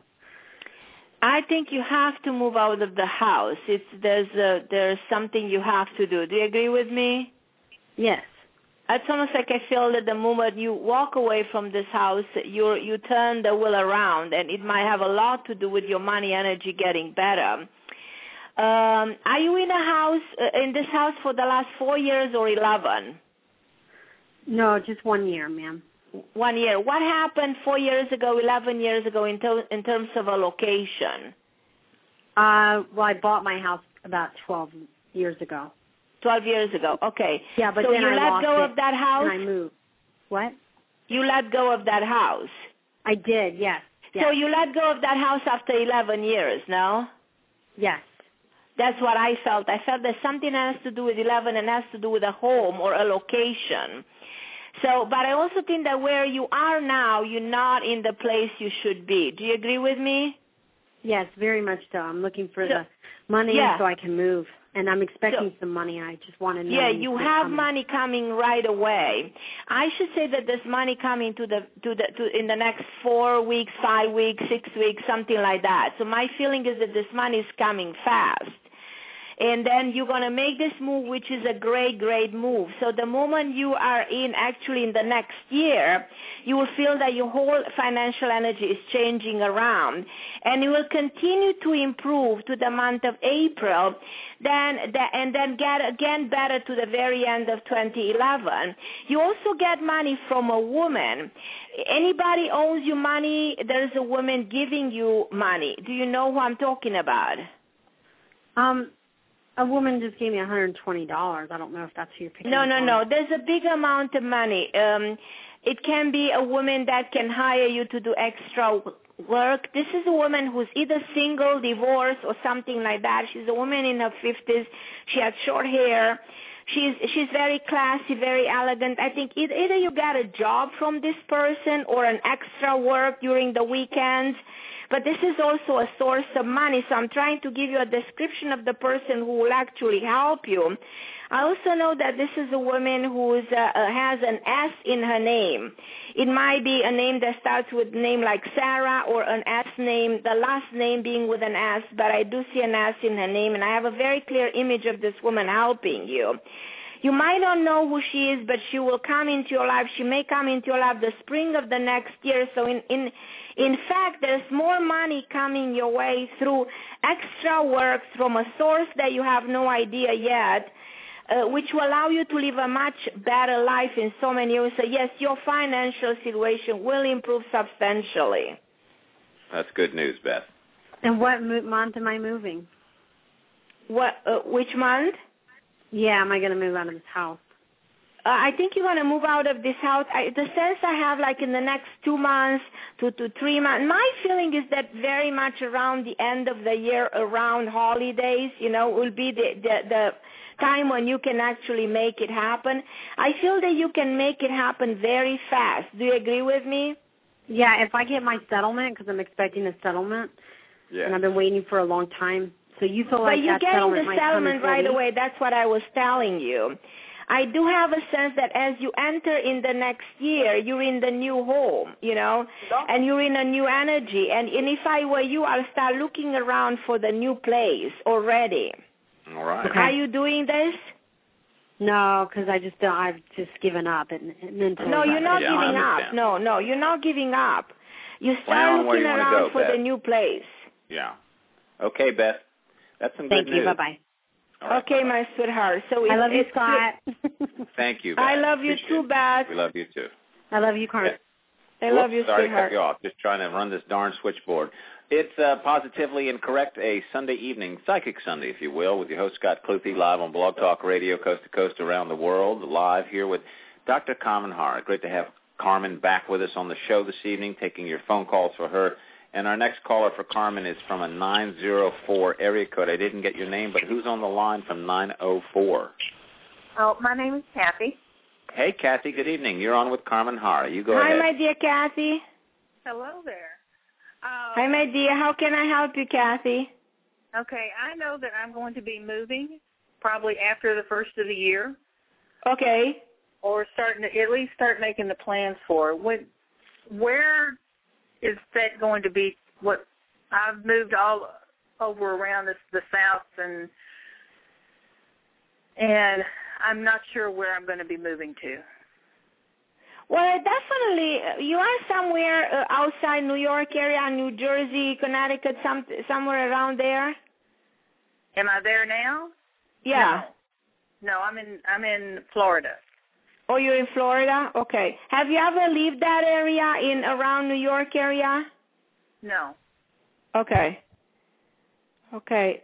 I think you have to move out of the house. There's something you have to do. Do you agree with me? Yes. It's almost like I feel that the moment you walk away from this house, you turn the wheel around, and it might have a lot to do with your money energy getting better. Are you in this house for the last 4 years or 11? No, just 1 year, ma'am. 1 year. What happened 4 years ago, 11 years ago in terms of a location? Well, I bought my house about 12 years ago. 12 years ago. Okay. Yeah, but so then you I let go of that house? And I moved. What? You let go of that house? I did, yes. So you let go of that house after 11 years, no? Yes. That's what I felt. I felt that something has to do with 11 and has to do with a home or a location. So, but I also think that where you are now, you're not in the place you should be. Do you agree with me? Yes, very much so. I'm looking for the money so I can move. And I'm expecting some money. I just want to know. Yeah, you have money coming right away. I should say that there's money coming in the next 4 weeks, 5 weeks, 6 weeks, something like that. So my feeling is that this money is coming fast. And then you're going to make this move, which is a great, great move. So the moment you are in the next year, you will feel that your whole financial energy is changing around. And it will continue to improve to the month of April, and then get again better to the very end of 2011. You also get money from a woman. Anybody owes you money, there's a woman giving you money. Do you know who I'm talking about? A woman just gave me $120. I don't know if that's who you're picking up. No. There's a big amount of money. It can be a woman that can hire you to do extra work. This is a woman who's either single, divorced, or something like that. She's a woman in her 50s. She has short hair. She's very classy, very elegant. I think either you got a job from this person or an extra work during the weekends. But this is also a source of money, so I'm trying to give you a description of the person who will actually help you. I also know that this is a woman who has an S in her name. It might be a name that starts with a name like Sarah or an S name, the last name being with an S, but I do see an S in her name, and I have a very clear image of this woman helping you. You might not know who she is, but she will come into your life. She may come into your life the spring of the next year. So in fact, there's more money coming your way through extra work from a source that you have no idea yet, which will allow you to live a much better life in so many ways. So yes, your financial situation will improve substantially. That's good news, Beth. And what month am I moving? Which month? Yeah, am I going to move out of this house? I think you're going to move out of this house. The sense I have, like in the next 2 months to 3 months. My feeling is that very much around the end of the year, around holidays, will be the time when you can actually make it happen. I feel that you can make it happen very fast. Do you agree with me? Yeah, if I get my settlement, because I'm expecting a settlement, and I've been waiting for a long time. So you feel like that settlement might come in 4 weeks? But you're getting the settlement right away. That's what I was telling you. I do have a sense that as you enter in the next year, you're in the new home, and you're in a new energy. And if I were you, I'll start looking around for the new place already. All right. Okay. Are you doing this? No, because I've just given up. Mentally. No, you're not giving up. No, you're not giving up. You start looking around for the new place. Yeah. Okay, Beth. That's some good news. Thank you. Bye-bye. Right, okay, bye-bye. my sweetheart. So I love you, Scott. Thank you, Beth. I love you too, Beth. We love you too. I love you, Carmen. I love you, sorry sweetheart. to cut you off. Just trying to run this darn switchboard. It's Positively Incorrect, a Sunday evening, Psychic Sunday, if you will, with your host, Scott Cluthe, live on Blog Talk Radio, coast to coast around the world, live here with Dr. Carmen Hara. Great to have Carmen back with us on the show this evening, taking your phone calls for her. And our next caller for Carmen is from a 904 area code. I didn't get your name, but who's on the line from 904? Oh, my name is Kathy. Hey, Kathy, good evening. You're on with Carmen Hara. You go ahead. Hi, my dear Kathy. Hello there. Hi, my dear. How can I help you, Kathy? Okay, I know that I'm going to be moving probably after the first of the year. Okay. Or at least start making the plans for it. Where is that going to be? What I've moved all over around the South, and I'm not sure where I'm going to be moving to. Well, definitely, you are somewhere outside New York area, New Jersey, Connecticut, somewhere around there. Am I there now? Yeah. No, I'm in Florida. Oh, you're in Florida? Okay. Have you ever lived that area in around New York area? No. Okay. Okay.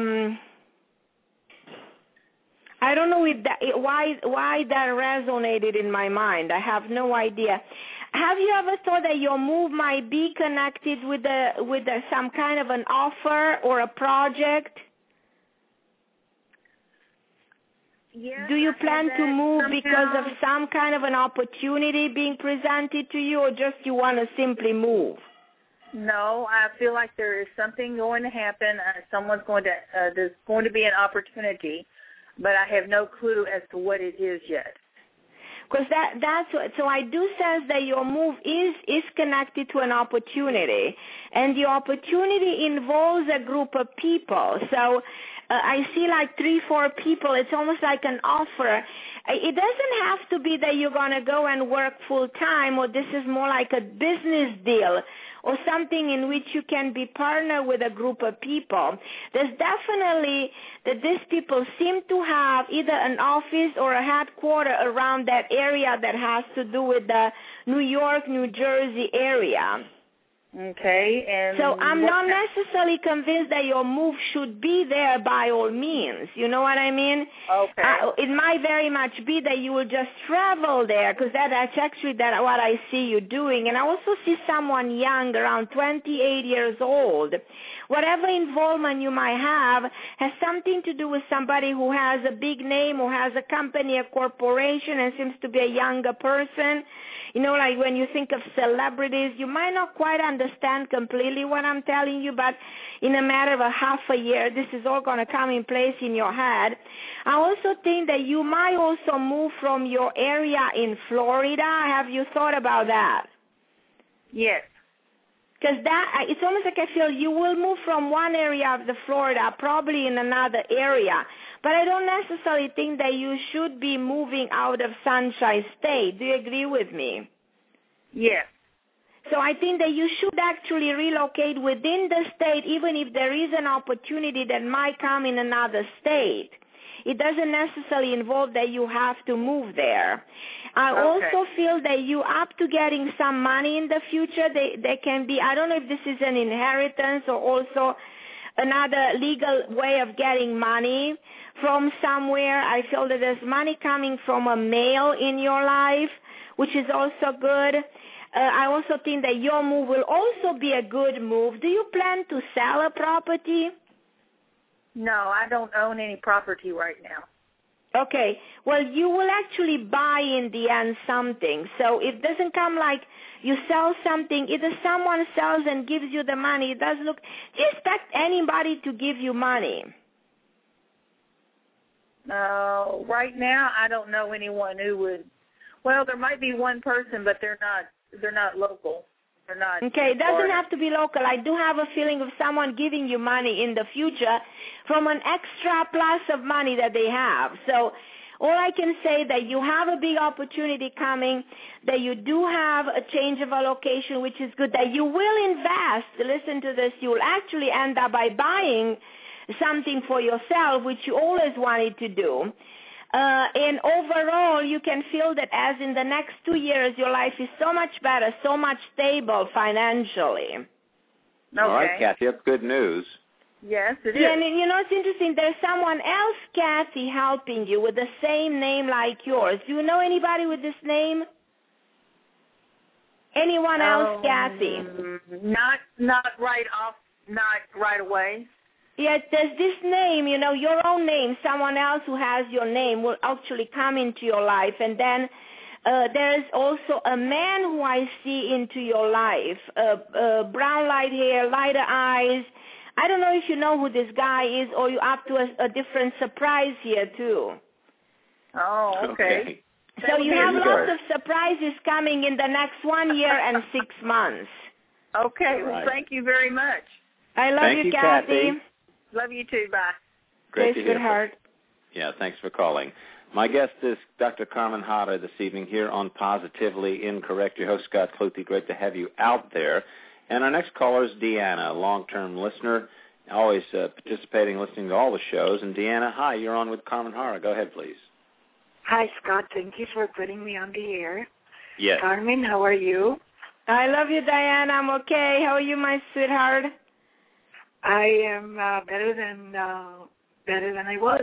I don't know why that resonated in my mind. I have no idea. Have you ever thought that your move might be connected with some kind of an offer or a project? Yes, do you plan to move because of some kind of an opportunity being presented to you, or just you want to simply move? No, I feel like there is something going to happen. There's going to be an opportunity, but I have no clue as to what it is yet. Because that's what, so I do sense that your move is connected to an opportunity, and the opportunity involves a group of people. So I see like 3-4 people. It's almost like an offer. It doesn't have to be that you're going to go and work full time, or this is more like a business deal or something in which you can be partnered with a group of people. There's definitely that these people seem to have either an office or a headquarters around that area that has to do with the New York, New Jersey area. Okay. And so I'm not necessarily convinced that your move should be there by all means. You know what I mean? Okay. It might very much be that you will just travel there, because that's actually what I see you doing. And I also see someone young, around 28 years old. Whatever involvement you might have has something to do with somebody who has a big name, who has a company, a corporation, and seems to be a younger person. You know, like when you think of celebrities, you might not quite understand completely what I'm telling you, but in a matter of a half a year, this is all going to come in place in your head. I also think that you might also move from your area in Florida. Have you thought about that? Yes. Because it's almost like I feel you will move from one area of the Florida, probably in another area. But I don't necessarily think that you should be moving out of Sunshine State. Do you agree with me? Yes. So I think that you should actually relocate within the state, even if there is an opportunity that might come in another state. It doesn't necessarily involve that you have to move there. I also feel that you're up to getting some money in the future. There can be, I don't know if this is an inheritance or also another legal way of getting money from somewhere. I feel that there's money coming from a male in your life, which is also good. I also think that your move will also be a good move. Do you plan to sell a property? No, I don't own any property right now. Okay. Well, you will actually buy in the end something. So it doesn't come like you sell something. Either someone sells and gives you the money. It doesn't look. Do you expect anybody to give you money? No, right now I don't know anyone who would. Well, there might be one person, but they're not local. They're not. Okay, it doesn't have to be local. I do have a feeling of someone giving you money in the future from an extra plus of money that they have. So all I can say that you have a big opportunity coming, that you do have a change of a location, which is good, that you will invest. Listen to this. You will actually end up by buying something for yourself, which you always wanted to do. And overall, you can feel that as in the next 2 years, your life is so much better, so much stable financially. Okay. All right, Kathy, that's good news. Yes, it is. Yeah, and you know, it's interesting. There's someone else, Kathy, helping you with the same name like yours. Do you know anybody with this name? Anyone else, Kathy? Not right away. Yeah, there's this name, you know, your own name, someone else who has your name will actually come into your life. And then there's also a man who I see into your life, brown light hair, lighter eyes. I don't know if you know who this guy is or you're up to a different surprise here, too. Oh, okay. So you have lots of surprises coming in the next 1 year and 6 months. Okay, well, thank you very much. I love you, Kathy. Love you too. Bye. Great to hear. Sweetheart. Yeah, thanks for calling. My guest is Dr. Carmen Harder this evening here on Positively Incorrect. Your host, Scott Cluthe. Great to have you out there. And our next caller is Deanna, a long-term listener, always participating, listening to all the shows. And Deanna, hi, you're on with Carmen Harder. Go ahead, please. Hi, Scott. Thank you for putting me on the air. Yes. Carmen, how are you? I love you, Diana. I'm okay. How are you, my sweetheart? I am better than I was.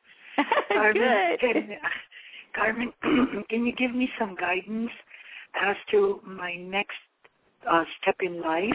Carmen, can you give me some guidance as to my next step in life?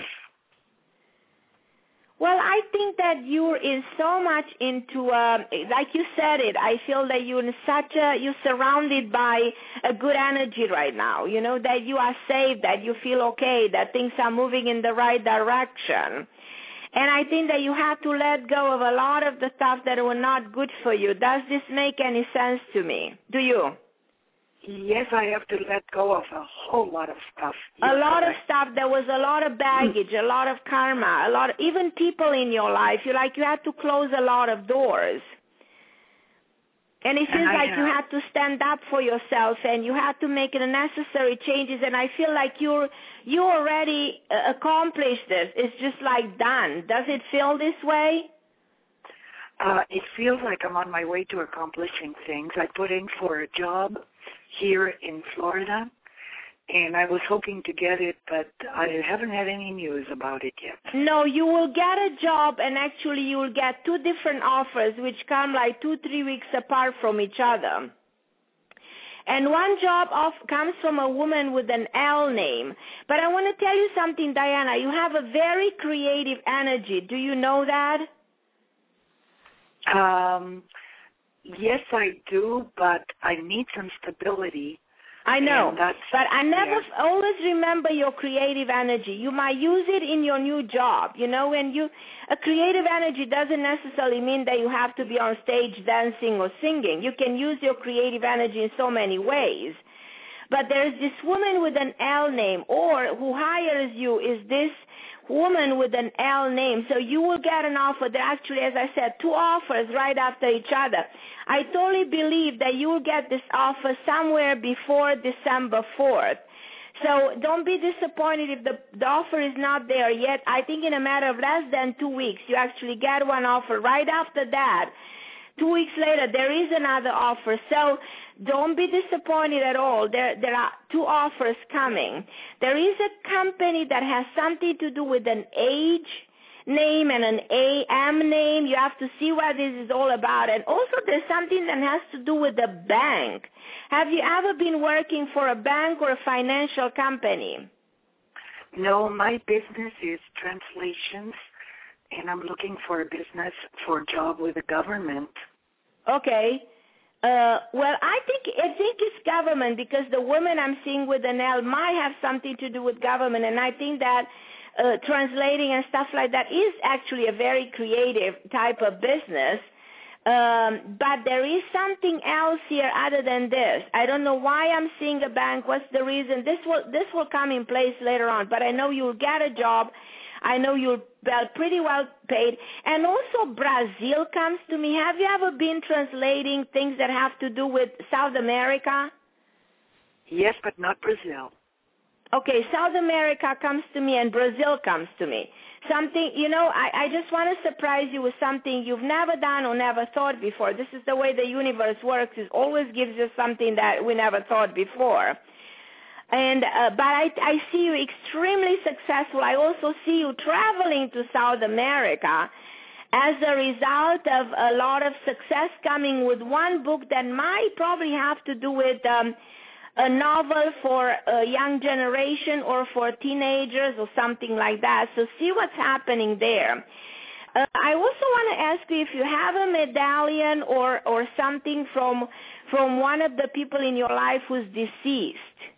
Well, I think that you're in so much into, like you said it, I feel that you're surrounded by a good energy right now, you know, that you are safe, that you feel okay, that things are moving in the right direction. And I think that you have to let go of a lot of the stuff that were not good for you. Does this make any sense to me? Do you? Yes, I have to let go of a whole lot of stuff. A lot of stuff. There was a lot of baggage, a lot of karma, even people in your life. You had to close a lot of doors. And it feels like you had to stand up for yourself and you had to make the necessary changes. And I feel like you already accomplished this. It's just like done. Does it feel this way? It feels like I'm on my way to accomplishing things. I put in for a job here in Florida, and I was hoping to get it, but I haven't had any news about it yet. No, you will get a job, and actually you will get 2 different offers, which come like 2-3 weeks apart from each other. And one job comes from a woman with an L name. But I want to tell you something, Diana. You have a very creative energy. Do you know that? Yes, I do, but I need some stability. I know, but I always remember your creative energy. You might use it in your new job. You know, a creative energy doesn't necessarily mean that you have to be on stage dancing or singing. You can use your creative energy in so many ways. but there's this woman with an L name, or who hires you is this woman with an L name. So you will get an offer. There are actually, as I said, 2 offers right after each other. I totally believe that you will get this offer somewhere before December 4th. So don't be disappointed if the offer is not there yet. I think in a matter of less than 2 weeks, you actually get one offer. Right after that, 2 weeks later, there is another offer. So don't be disappointed at all. There are 2 offers coming. There is a company that has something to do with an age name and an AM name. You have to see what this is all about. And also there's something that has to do with the bank. Have you ever been working for a bank or a financial company? No, my business is translations, and I'm looking for a job with the government. Okay. Well, I think it's government, because the woman I'm seeing with an L might have something to do with government, and I think that translating and stuff like that is actually a very creative type of business. But there is something else here other than this. I don't know why I'm seeing a bank. What's the reason? This will come in place later on. But I know you'll get a job. I know you're pretty well paid. And also Brazil comes to me. Have you ever been translating things that have to do with South America? Yes, but not Brazil. Okay, South America comes to me and Brazil comes to me. Something, I just want to surprise you with something you've never done or never thought before. This is the way the universe works. It always gives us something that we never thought before. And but I see you extremely successful. I also see you traveling to South America as a result of a lot of success coming with one book that might probably have to do with a novel for a young generation or for teenagers or something like that. So see what's happening there. I also want to ask you if you have a medallion or something from one of the people in your life who's deceased.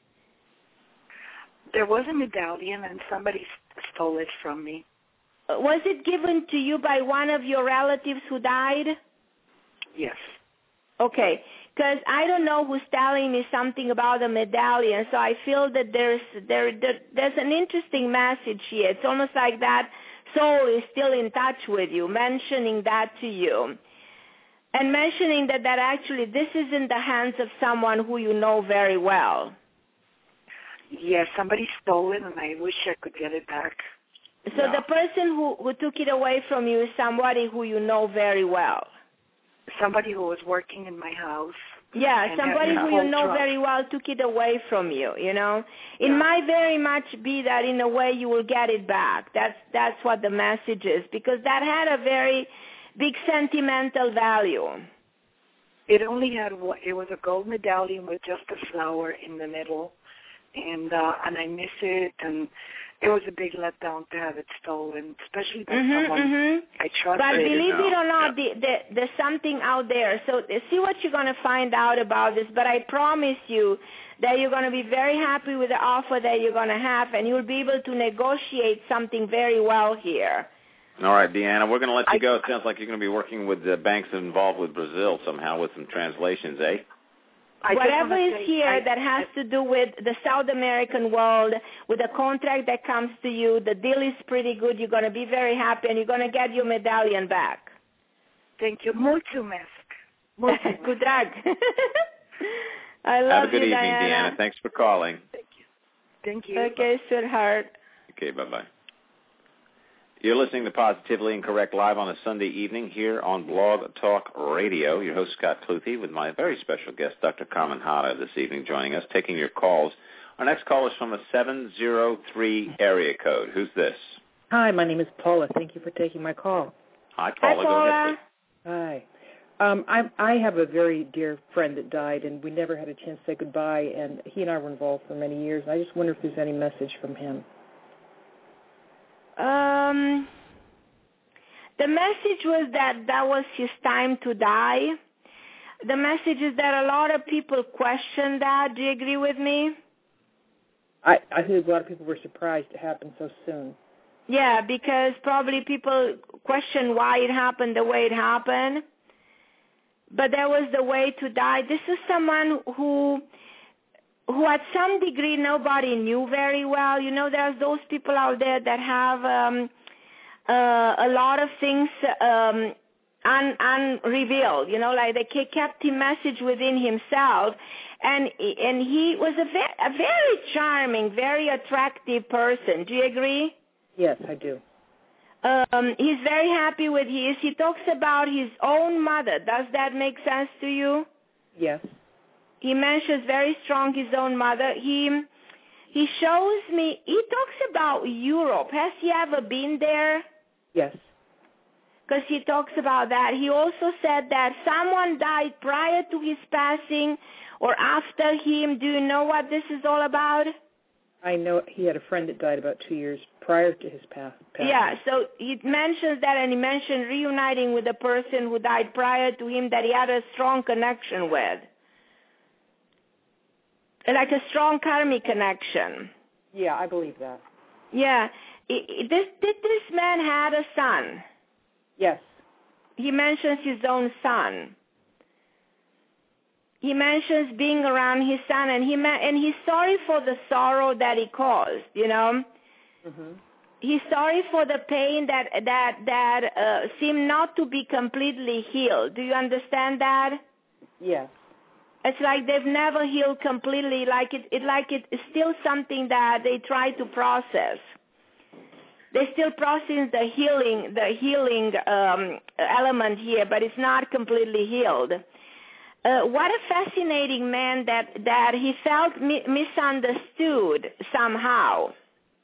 There was a medallion and somebody stole it from me. Was it given to you by one of your relatives who died? Yes. Okay, because I don't know who's telling me something about a medallion, so I feel that there's an interesting message here. It's almost like that soul is still in touch with you, mentioning that to you, and mentioning that actually this is in the hands of someone who you know very well. Yes, somebody stole it, and I wish I could get it back. So the person who took it away from you is somebody who you know very well. Somebody who was working in my house. Yeah, somebody who you know very well took it away from you, It might very much be that in a way you will get it back. That's what the message is, because that had a very big sentimental value. It only had, it was a gold medallion with just a flower in the middle, and I miss it, and it was a big letdown to have it stolen, especially by someone I trusted. But believe it or not, there's something out there. So see what you're going to find out about this. But I promise you that you're going to be very happy with the offer that you're going to have, and you'll be able to negotiate something very well here. All right, Deanna, we're going to let you go. It sounds like you're going to be working with the banks involved with Brazil somehow with some translations, eh? Whatever is here that has to do with the South American world, with a contract that comes to you, the deal is pretty good. You're going to be very happy, and you're going to get your medallion back. Thank you. Muito mestre. Good luck. I love you, Have a good evening, Diana. Deanna. Thanks for calling. Thank you. Okay, sweetheart. Okay, bye-bye. You're listening to Positively Incorrect live on a Sunday evening here on Blog Talk Radio. Your host, Scott Cluthe, with my very special guest, Dr. Carmen Harder, this evening joining us, taking your calls. Our next call is from a 703 area code. Who's this? Hi, my name is Paula. Thank you for taking my call. Hi, Paula. Hi, Paula. Go ahead, Hi. I have a very dear friend that died, and we never had a chance to say goodbye, and he and I were involved for many years. I just wonder if there's any message from him. The message was that was his time to die. The message is that a lot of people question that. Do you agree with me? I think a lot of people were surprised it happened so soon. Yeah, because probably people question why it happened the way it happened. But that was the way to die. This is someone who who at some degree nobody knew very well. You know, there's those people out there that have a lot of things unrevealed, you know, like they kept a message within himself, and he was a very charming, very attractive person. Do you agree? Yes, I do. He's very happy with his. He talks about his own mother. Does that make sense to you? Yes. He mentions very strong his own mother. He shows me, he talks about Europe. Has he ever been there? Yes. Because he talks about that. He also said that someone died prior to his passing or after him. Do you know what this is all about? I know he had a friend that died about 2 years prior to his passing. Yeah, so he mentions that, and he mentioned reuniting with a person who died prior to him that he had a strong connection with. Like a strong karmic connection. Yeah, I believe that. Yeah. Did this man had a son? Yes. He mentions his own son. He mentions being around his son, and he's sorry for the sorrow that he caused, you know. Mm-hmm. He's sorry for the pain that seemed not to be completely healed. Do you understand that? Yes. It's like they've never healed completely. It's still something that they try to process. They still process the healing element here, but it's not completely healed. What a fascinating man that he felt misunderstood somehow.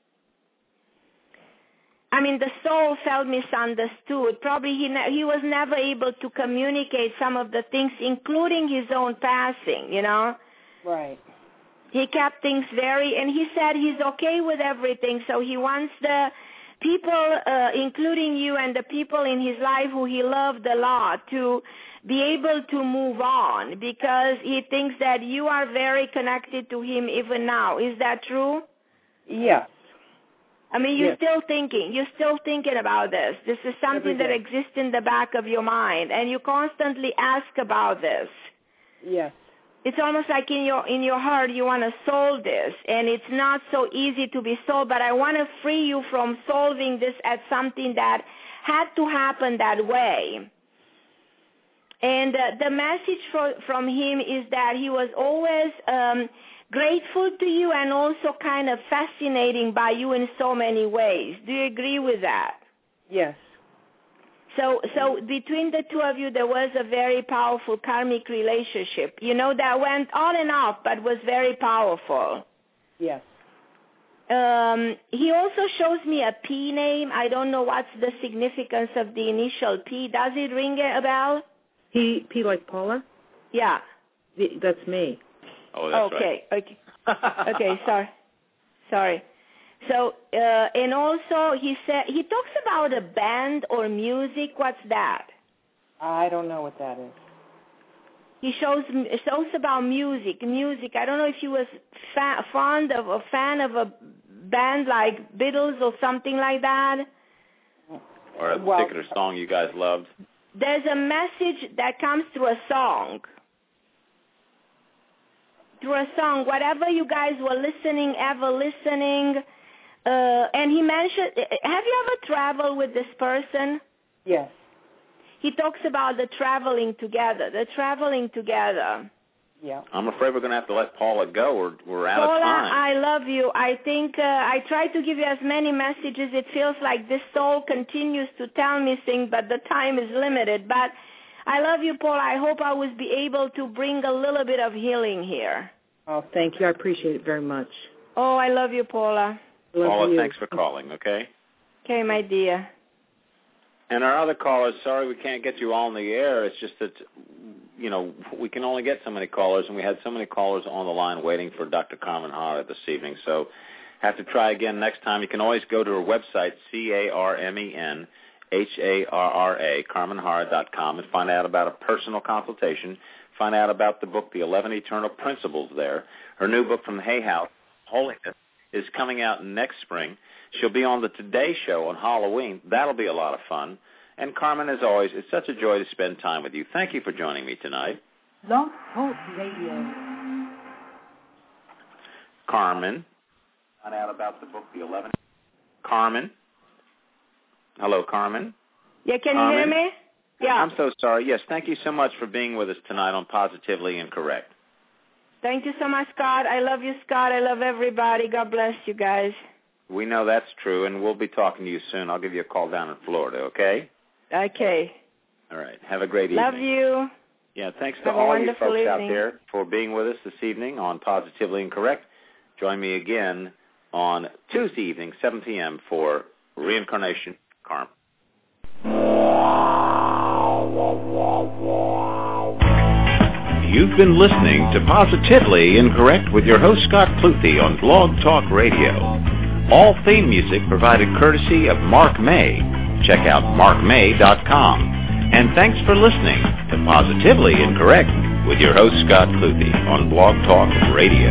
I mean, the soul felt misunderstood. Probably he was never able to communicate some of the things, including his own passing, you know? Right. He kept things and he said he's okay with everything, so he wants the people, including you and the people in his life who he loved a lot, to be able to move on, because he thinks that you are very connected to him even now. Is that true? Yes. I mean, you're still thinking about this. This is something that exists in the back of your mind, and you constantly ask about this. Yes. It's almost like in your heart you want to solve this, and it's not so easy to be solved, but I want to free you from solving this as something that had to happen that way. And the message from him is that he was always grateful to you and also kind of fascinating by you in so many ways. Do you agree with that? Yes. So between the two of you, there was a very powerful karmic relationship, you know, that went on and off, but was very powerful. Yes. He also shows me a P name. I don't know what's the significance of the initial P. Does it ring a bell? P like Paula? Yeah. That's me. Oh, that's right. Okay, sorry. So, and also he talks about a band or music. What's that? I don't know what that is. He shows about music. I don't know if he was a fan of a band like Beatles or something like that. Or a particular song you guys loved. There's a message that comes through a song. Whatever you guys were listening, and he mentioned, have you ever traveled with this person? Yes. He talks about the traveling together. Yeah. I'm afraid we're going to have to let Paula go, or we're out Paula, of time. I love you. I think I try to give you as many messages. It feels like this soul continues to tell me things, but the time is limited. But I love you, Paula. I hope I will be able to bring a little bit of healing here. Oh, thank you. I appreciate it very much. Oh, I love you, Paula. Paula, thanks for calling, okay? Okay, my dear. And our other callers, sorry we can't get you all on the air. It's just that, you know, we can only get so many callers, and we had so many callers on the line waiting for Dr. Carmen Harra this evening. So have to try again next time. You can always go to her website, CarmenHarra, CarmenHarra.com, and find out about a personal consultation. Find out about the book, The 11 Eternal Principles there. Her new book from the Hay House, Holiness, is coming out next spring. She'll be on the Today Show on Halloween. That'll be a lot of fun. And Carmen, as always, it's such a joy to spend time with you. Thank you for joining me tonight. Blog Talk Radio. Carmen. Find out about the book, The 11. Carmen. Hello, Carmen. Yeah, can you hear me? Yeah. I'm so sorry. Yes, thank you so much for being with us tonight on Positively Incorrect. Thank you so much, Scott. I love you, Scott. I love everybody. God bless you guys. We know that's true, and we'll be talking to you soon. I'll give you a call down in Florida, okay? Okay. All right. Have a great evening. Love you. Yeah, thanks to all you folks out there for being with us this evening on Positively Incorrect. Join me again on Tuesday evening, 7 p.m. for Reincarnation Karma. You've been listening to Positively Incorrect with your host Scott Cluthe on Blog Talk Radio. All theme music provided courtesy of Mark May. Check out markmay.com. And thanks for listening to Positively Incorrect with your host Scott Cluthe on Blog Talk Radio.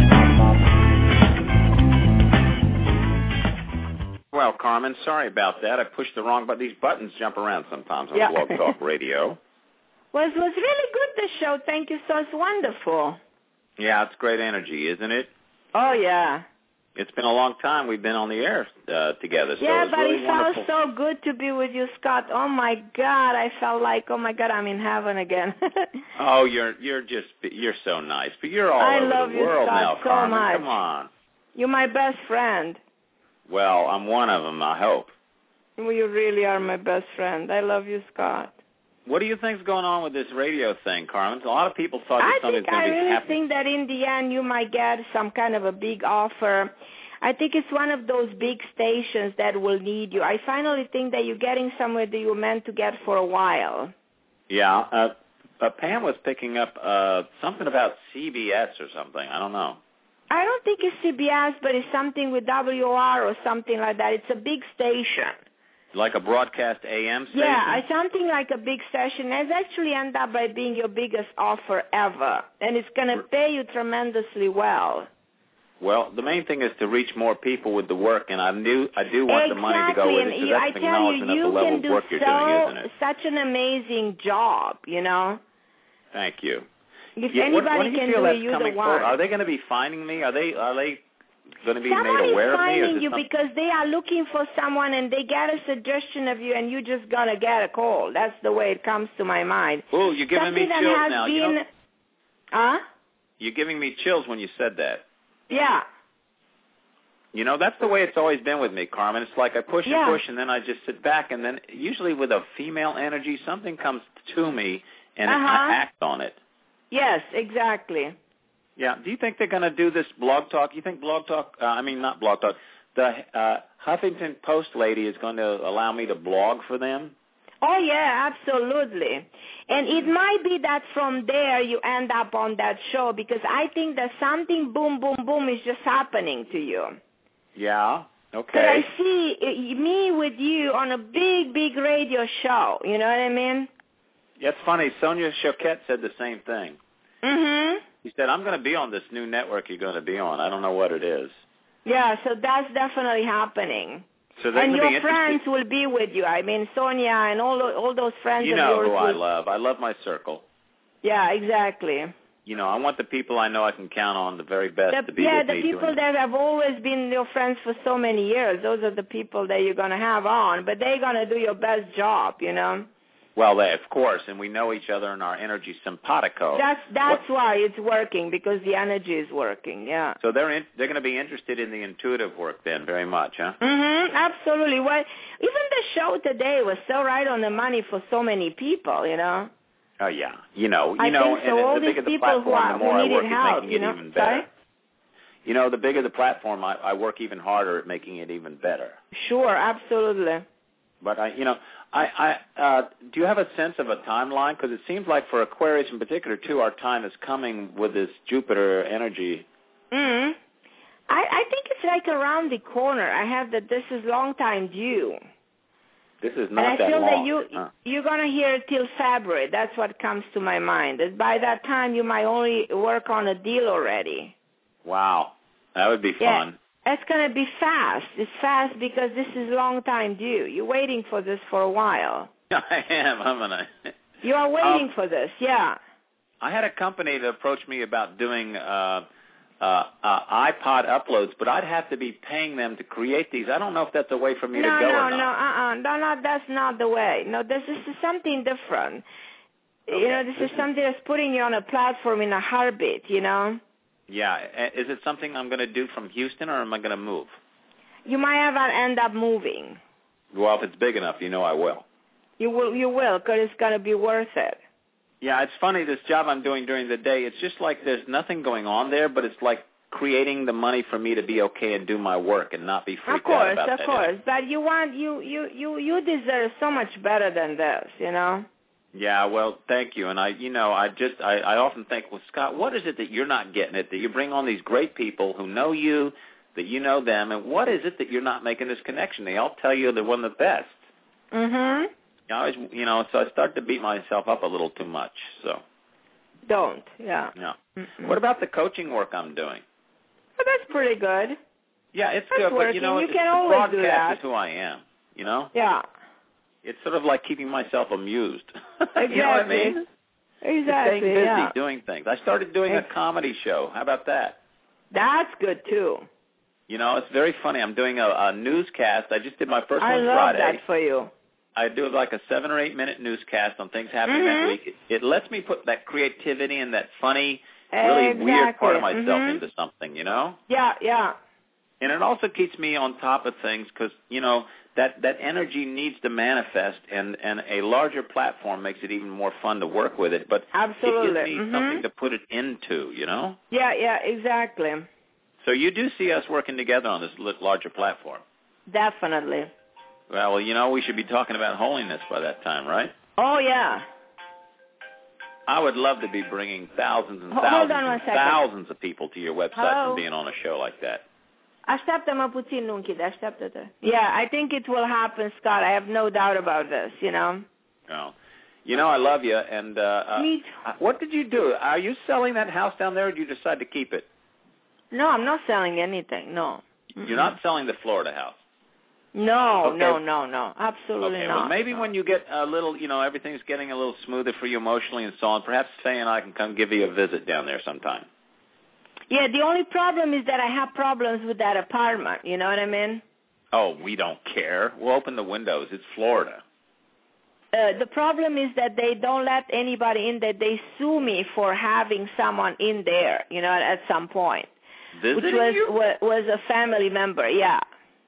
Well, Carmen, sorry about that. I pushed the wrong button. These buttons jump around sometimes on Blog Talk Radio. Well, it was really good, the show. Thank you, so it's wonderful. Yeah, it's great energy, isn't it? Oh, yeah. It's been a long time we've been on the air together. So yeah, but really it felt so good to be with you, Scott. Oh, my God. I felt like, oh, my God, I'm in heaven again. Oh, you're so nice. But you're all over the world now, so Carmen. much. Come on. You're my best friend. Well, I'm one of them, I hope. Well, you really are my best friend. I love you, Scott. What do you think's going on with this radio thing, Carmen? A lot of people thought that something's going to be happening. I think that in the end you might get some kind of a big offer. I think it's one of those big stations that will need you. I finally think that you're getting somewhere that you were meant to get for a while. Yeah. Pam was picking up something about CBS or something. I don't know. I don't think it's CBS, but it's something with WR or something like that. It's a big station. Like a broadcast AM station? Yeah, something like a big station. It's actually end up by being your biggest offer ever, and it's going to pay you tremendously well. Well, the main thing is to reach more people with the work, and I do want the money to go with it, because that's an acknowledgement of the level of work you're doing, isn't it? Such an amazing job, you know? Thank you. If anybody can do it, you're the one. Are they going to be finding me? Are they going to be made aware of me? Somebody's finding you because they are looking for someone and they get a suggestion of you and you're just going to get a call. That's the way it comes to my mind. Oh, you're giving me chills now. You're giving me chills when you said that. Yeah. You know, that's the way it's always been with me, Carmen. It's like I push and push and then I just sit back, and then usually with a female energy, something comes to me and I act on it. Yes, exactly. Yeah. Do you think they're going to do this Blog Talk? You think Blog Talk, not Blog Talk, the Huffington Post lady is going to allow me to blog for them? Oh, yeah, absolutely. And it might be that from there you end up on that show, because I think that something boom, boom, boom is just happening to you. Yeah, okay. But I see me with you on a big, big radio show. You know what I mean? Yeah, it's funny. Sonia Choquette said the same thing. Mm-hmm. He said, I'm going to be on this new network you're going to be on. I don't know what it is. Yeah, so that's definitely happening. So and your friends will be with you. I mean, Sonia and all those friends of yours. You know who I love. I love my circle. Yeah, exactly. You know, I want the people I know I can count on, the very best, to be with me. Yeah, the people that have always been your friends for so many years, those are the people that you're going to have on. But they're going to do your best job, you know. Well, of course, and we know each other and our energy simpatico. That's why it's working, because the energy is working, yeah. So they're going to be interested in the intuitive work then very much, huh? Mm-hmm, absolutely. Well, even the show today was so right on the money for so many people, you know. Oh, yeah. You know, I think so. And all the these bigger the people platform, the more I work at making it even better. Sorry? You know, the bigger the platform, I work even harder at making it even better. Sure, absolutely. But, do you have a sense of a timeline? Because it seems like for Aquarius in particular, too, our time is coming with this Jupiter energy. Mm-hmm. I think it's like around the corner. I have that this is long time due. This is not that long. And I feel that you're going to hear it till February. That's what comes to my mind. That by that time, you might only work on a deal already. Wow. That would be fun. It's going to be fast. It's fast because this is long time due. You're waiting for this for a while. I am, haven't I? You are waiting for this, yeah. I had a company that approached me about doing iPod uploads, but I'd have to be paying them to create these. I don't know if that's a way for me to go or not. No, that's not the way. No, this is something different. Okay. You know, this is something that's putting you on a platform in a heartbeat, you know? Yeah. Is it something I'm going to do from Houston, or am I going to move? You might have to end up moving. Well, if it's big enough, you know I will. You will, because it's going to be worth it. Yeah, it's funny, this job I'm doing during the day, it's just like there's nothing going on there, but it's like creating the money for me to be okay and do my work and not be freaked out about that. Of course, but you deserve so much better than this, you know? Yeah, well, thank you. And I often think, well, Scott, what is it that you're not getting at, that you bring on these great people who know you, that you know them, and what is it that you're not making this connection? They all tell you they're one of the best. Mm-hmm. I always, so I start to beat myself up a little too much. So don't, yeah. Yeah. What about the coaching work I'm doing? Well, that's pretty good. Yeah, it's that's good, working. But you can always do that. Broadcast is who I am. You know? Yeah. It's sort of like keeping myself amused. Exactly. You know what I mean? Exactly. Staying busy doing things. I started doing a comedy show. How about that? That's good too. You know, it's very funny. I'm doing a newscast. I just did my first one Friday. I love that for you. I do like a 7 or 8 minute newscast on things happening that week. It lets me put that creativity and that funny, really weird part of myself into something, you know? Yeah, yeah. And it also keeps me on top of things because, you know, that energy needs to manifest, and a larger platform makes it even more fun to work with it. But absolutely. It gives me something to put it into, you know? Yeah, exactly. So you do see us working together on this larger platform? Definitely. Well, you know, we should be talking about holiness by that time, right? Oh, yeah. I would love to be bringing thousands and thousands of people to your website and being on a show like that. Așteaptă-mă puțin, nu închide, așteaptă-te. Yeah, I think it will happen, Scott. I have no doubt about this, you know. Oh. You know, I love you, and Me what did you do? Are you selling that house down there, or did you decide to keep it? No, I'm not selling anything, no. You're not selling the Florida house? No, no, absolutely not. Well, maybe when you get a little, you know, everything's getting a little smoother for you emotionally and so on, perhaps Faye and I can come give you a visit down there sometime. Yeah, the only problem is that I have problems with that apartment, you know what I mean? Oh, we don't care. We'll open the windows. It's Florida. The problem is that they don't let anybody in, that they sue me for having someone in there, you know, at some point. Visiting which was a family member, yeah.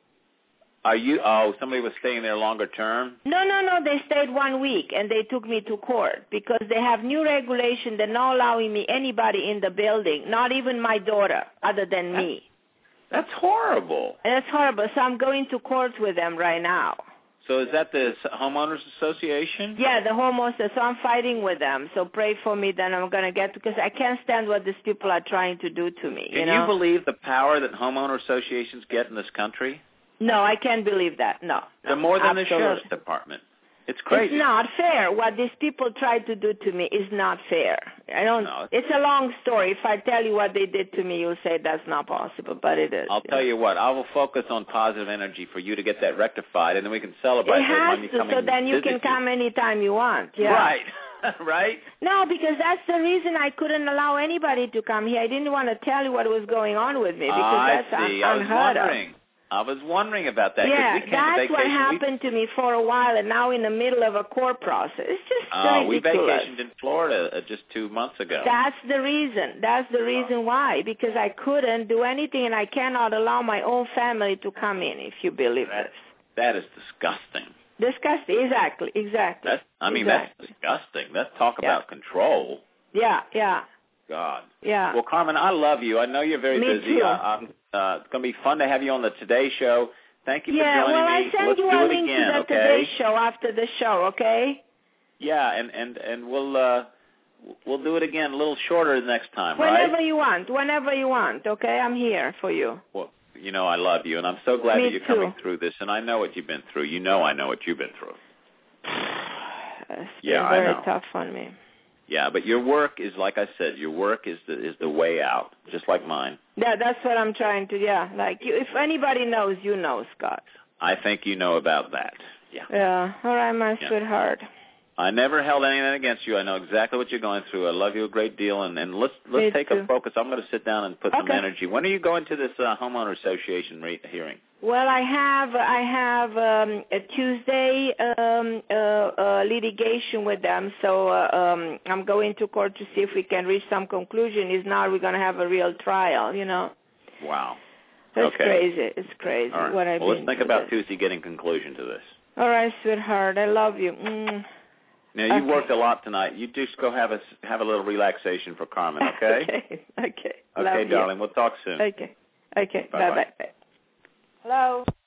Somebody was staying there longer term? No, they stayed 1 week, and they took me to court because they have new regulation. They're not allowing me anybody in the building, not even my daughter, other than me. That's horrible. That's horrible, so I'm going to court with them right now. So is that the homeowners association? Yeah, the homeowners. So I'm fighting with them. So pray for me, then I'm going to get, because I can't stand what these people are trying to do to me. Can you believe the power that homeowner associations get in this country? No, I can't believe that. No. They're more than absolutely. The sheriff's department. It's crazy. It's not fair. What these people try to do to me is not fair. It's a long story. If I tell you what they did to me, you'll say that's not possible, but it is. I'll tell you what. I will focus on positive energy for you to get that rectified, and then we can celebrate. It has to, so then you can come anytime you want. Yeah. Right. Right? No, because that's the reason I couldn't allow anybody to come here. I didn't want to tell you what was going on with me because that's unheard of. I was wondering about that. Yeah, that's what happened to me for a while, and now in the middle of a court process. It's just ridiculous. We vacationed in Florida just 2 months ago. That's the reason. That's the reason why, because I couldn't do anything, and I cannot allow my own family to come in, if you believe this. That is disgusting. Disgusting, exactly. That's disgusting. Let's talk about control. Yeah. God. Yeah. Well, Carmen, I love you. I know you're very busy. Too. It's going to be fun to have you on the Today Show. Thank you for joining me. Yeah, well, I send you a link to the Today Show after the show, okay? Yeah, and we'll do it again a little shorter next time, whenever right? Whenever you want, okay? I'm here for you. Well, you know I love you, and I'm so glad that you're coming through this, and I know what you've been through. You know I know what you've been through. It's very tough on me. Yeah, but your work is, like I said, your work is the way out, just like mine. Yeah, that's what I'm trying to, if anybody knows, you know, Scott. I think you know about that, yeah. Yeah, all right, my sweetheart. I never held anything against you. I know exactly what you're going through. I love you a great deal, and let's take a focus. I'm going to sit down and put some energy. When are you going to this homeowner association hearing? Well, I have a Tuesday litigation with them, so I'm going to court to see if we can reach some conclusion. If not, we're going to have a real trial. Wow. It's crazy. It's crazy. All right. What I've been let's think about Tuesday getting conclusion to this. All right, sweetheart. I love you. Now, you worked a lot tonight. You just go have a little relaxation for Carmen, okay? Okay. Okay, darling. We'll talk soon. Okay. Bye-bye. Hello.